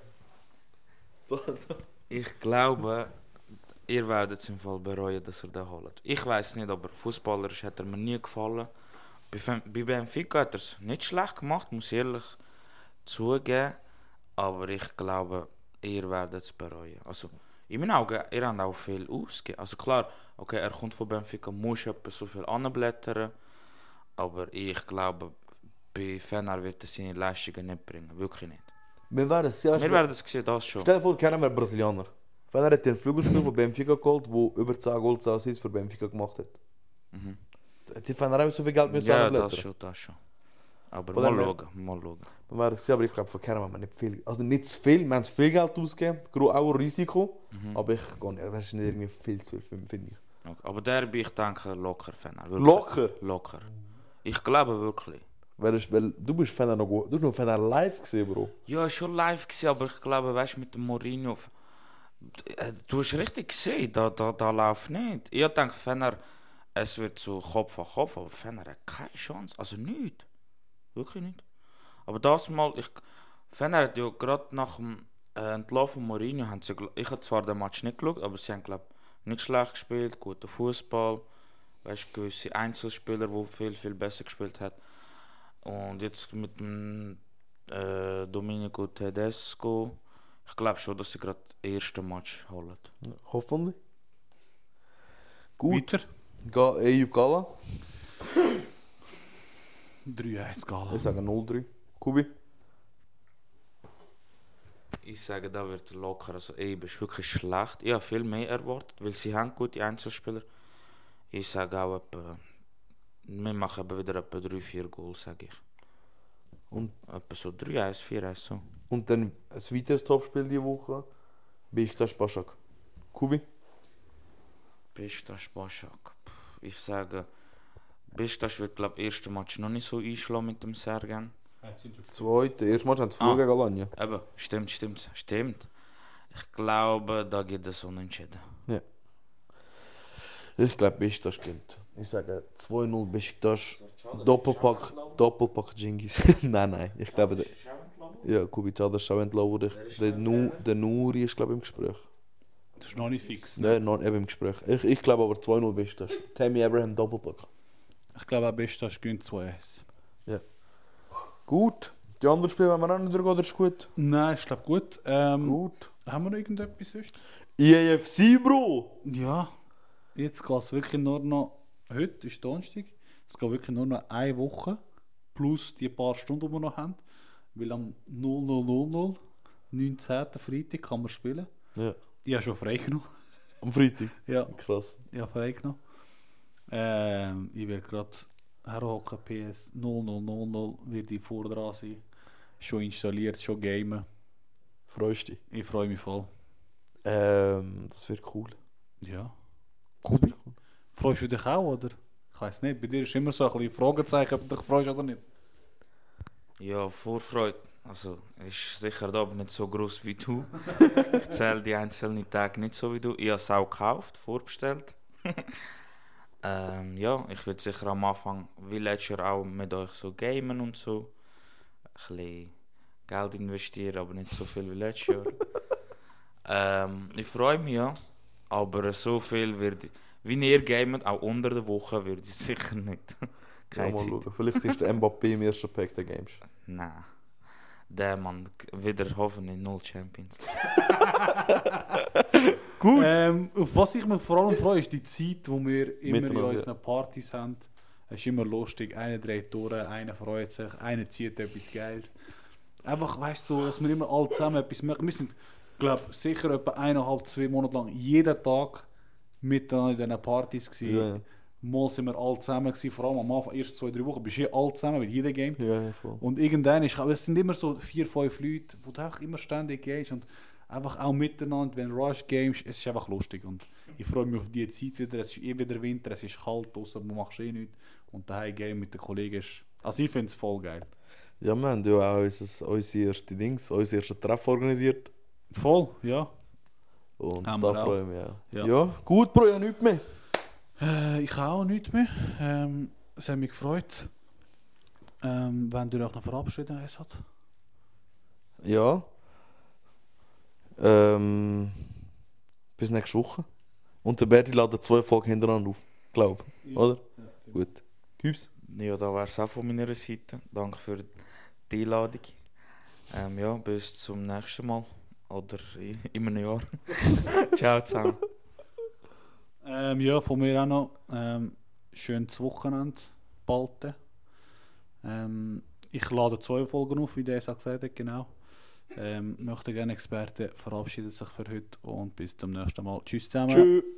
Ich glaube, ihr werdet es im Fall bereuen, dass ihr den holt. Ich weiß nicht, aber fußballerisch hat er mir nie gefallen. Bei, Fen- bei Benfica hat er es nicht schlecht gemacht, muss ich ehrlich zugeben. Aber ich glaube, ihr werdet es bereuen. Also, in meinen Augen, ihr habt auch viel ausgegeben. Also klar, okay, er kommt von Benfica, muss etwa so viel anblättern. Aber ich glaube, bei Fener wird er seine Leistungen nicht bringen. Wirklich nicht. Wir werden es, ja. Wir werden es sehen, das schon. Stell dir vor, Kerem wäre Brasilianer. Fener hat den Flügelspiel von Benfica geholt, der über zehn Goals Assists für Benfica gemacht hat. Mhm. Die Fener haben so viel Geld mit Ja, seinen das Blättern. schon, das schon. Aber Von mal dem her- schauen, mal schauen. Wir werden es sehen, aber ich glaube, von Kerem haben wir nicht viel. Also nicht zu viel, wir haben zu viel Geld ausgegeben, gro- auch ein Risiko. Mhm. Aber ich gehe nicht, das ist nicht irgendwie viel zu viel, finde ich. Okay. Aber Derby, ich denke, locker Fener. Wirklich. Locker? Locker. Ich glaube wirklich. Weil, es- weil du bist Fener noch gut. Du hast noch Fener live gesehen, Bro. Ja, schon live gesehen, aber ich glaube, weißt du, mit dem Mourinho. äh, Du hast richtig gesehen, da, da, da läuft nicht. Ich denke, Fener, es wird so Kopf an Kopf, aber Fener hat keine Chance. Also nichts. Wirklich nicht. Aber das mal, ich, Fener hat ja gerade nach dem äh, Entlauf von Mourinho, haben sie, gl- ich habe zwar den Match nicht geschaut, aber sie haben, glaube nicht schlecht gespielt, guter Fußball. Weißt du, gewisse Einzelspieler, die viel, viel besser gespielt haben. Und jetzt mit dem äh, Domenico Tedesco. Ich glaube schon, dass sie gerade das erste Match holen. Ja, hoffentlich. Gut. Weiter. Ga Eyüp Gala. drei eins Gala. Ich sage null drei. Kubi. Ich sage, da wird locker. Also Eyüp ist wirklich schlecht. Ich habe viel mehr erwartet, weil sie haben gute Einzelspieler. Ich sage auch etwa, wir machen eben wieder etwa drei vier Goals, sage ich. Und, Etwa so drei eins, vier eins so. und dann ein weiteres Topspiel diese Woche. Beşiktaş Başak. Kubi. Beşiktaş Başak. Ich sage, Beşiktaş wird glaube ich erste Match noch nicht so einschlagen mit dem Sergen. Zweite. Erste Match haben sie Ah. verloren gegen Alanya. Eben, stimmt, stimmt, stimmt. Ich glaube, da geht es unentschieden. Ich glaube, Beşiktaş gewinnt. Ich sage zwei null Beşiktaş. Doppelpack, Doppelpack Cengiz. nein, nein. Ich glaube, der, ja, Kubi Çağdaş ist auch entlassen worden. Der, Nu, der Nuri ist glaube ich im Gespräch. Das ist noch nicht fix. Nein, noch eben im Gespräch. Ich, ich glaube aber zwei null Beşiktaş. Tammy Abraham Doppelpack. Ich glaube auch Beşiktaş gönnt zwei eins. Gut. Die anderen Spiele, wenn wir auch nicht durchgehen, das ist gut. Nein, ich glaube gut. Ähm, Gut. Haben wir noch irgendetwas sonst? E A F C, Bro! Ja, jetzt geht es wirklich nur noch. Heute ist Donnerstag. Es geht wirklich nur noch eine Woche. Plus die paar Stunden, die wir noch haben. Weil am null null null null, neunzehnten Freitag, kann man spielen. Ja. Ich habe schon frei genommen. Am Freitag. Ja, Krass. ich habe frei genommen. Ähm, ich werde gerade herhocken, P S null null null null wird ich vor dran sein. Schon installiert, schon gamen. Freust du dich? Ich freue mich voll. Ähm, das wird cool. Ja. Das wird cool. Freust du dich auch, oder? Ich weiß nicht, bei dir ist immer so ein bisschen Fragezeichen, ob du dich freust oder nicht. Ja, Vorfreude. Also, ist sicher da aber nicht so groß wie du. Ich zähle die einzelnen Tage nicht so wie du. Ich habe es auch gekauft, vorbestellt. ähm, ja, ich würde sicher am Anfang, wie letztes Jahr auch, mit euch so gamen und so. Ein bisschen Geld investieren, aber nicht so viel wie letztes Jahr. ähm, ich freue mich ja, aber so viel wird ich, wie ihr gamet, auch unter der Woche, würde ich sicher nicht. Ja, Keine mal Zeit. schauen. Vielleicht ist der Mbappé im ersten Pack der Games. Nein. Der Mann, wieder hoffentlich null Champions. Gut! Ähm, auf was ich mich vor allem freue, ist die Zeit, die wir immer in Miteinander, unseren Partys haben. Es ist immer lustig, einer dreht durch, einer freut sich, einer zieht etwas Geiles. Einfach, weißt du, so, dass wir immer alle zusammen etwas machen. Wir sind, glaube ich, sicher etwa eineinhalb, zwei Monate lang jeden Tag miteinander in diesen Partys gewesen. Ja, ja. Mal sind wir alle zusammen gewesen, vor allem am Anfang, erst zwei, drei Wochen, bist du eh alle zusammen mit jedem Game. Ja, ja, voll. Und irgendwann ist, es sind immer so vier, fünf Leute, wo du auch immer ständig gehst und einfach auch miteinander, wenn Rush Games, es ist einfach lustig und ich freue mich auf diese Zeit wieder, es ist eh wieder Winter, es ist kalt draussen, du machst eh nichts und daheim Game mit den Kollegen ist, also ich finde es voll geil. Ja, wir haben ja auch unser, unsere erste Dings, unseren ersten Treff organisiert. Voll, ja. Und Haben da wir auch. freue ich mich auch. Ja. Ja, gut, Bro, ja, nichts mehr. Äh, ich habe auch nichts mehr, ähm, es hat mich gefreut. Ähm, wenn du dich noch verabschieden hast. Ja. Ähm, bis nächste Woche. Und der Berti ladet zwei Folgen hintereinander auf. Glaub, oder? Ja. Gut. Hübs. Ja, da wäre es auch von meiner Seite. Danke für die Einladung. Ähm, ja, bis zum nächsten Mal. Oder in, in einem Jahr. Ciao zusammen. Ähm, ja, von mir auch noch ähm, schönes Wochenende, bald. Ähm, ich lade zwei Folgen auf, wie der es auch gesagt hat, genau. Ähm, möchte gerne Experten verabschieden sich für heute und bis zum nächsten Mal. Tschüss zusammen. Tschüss.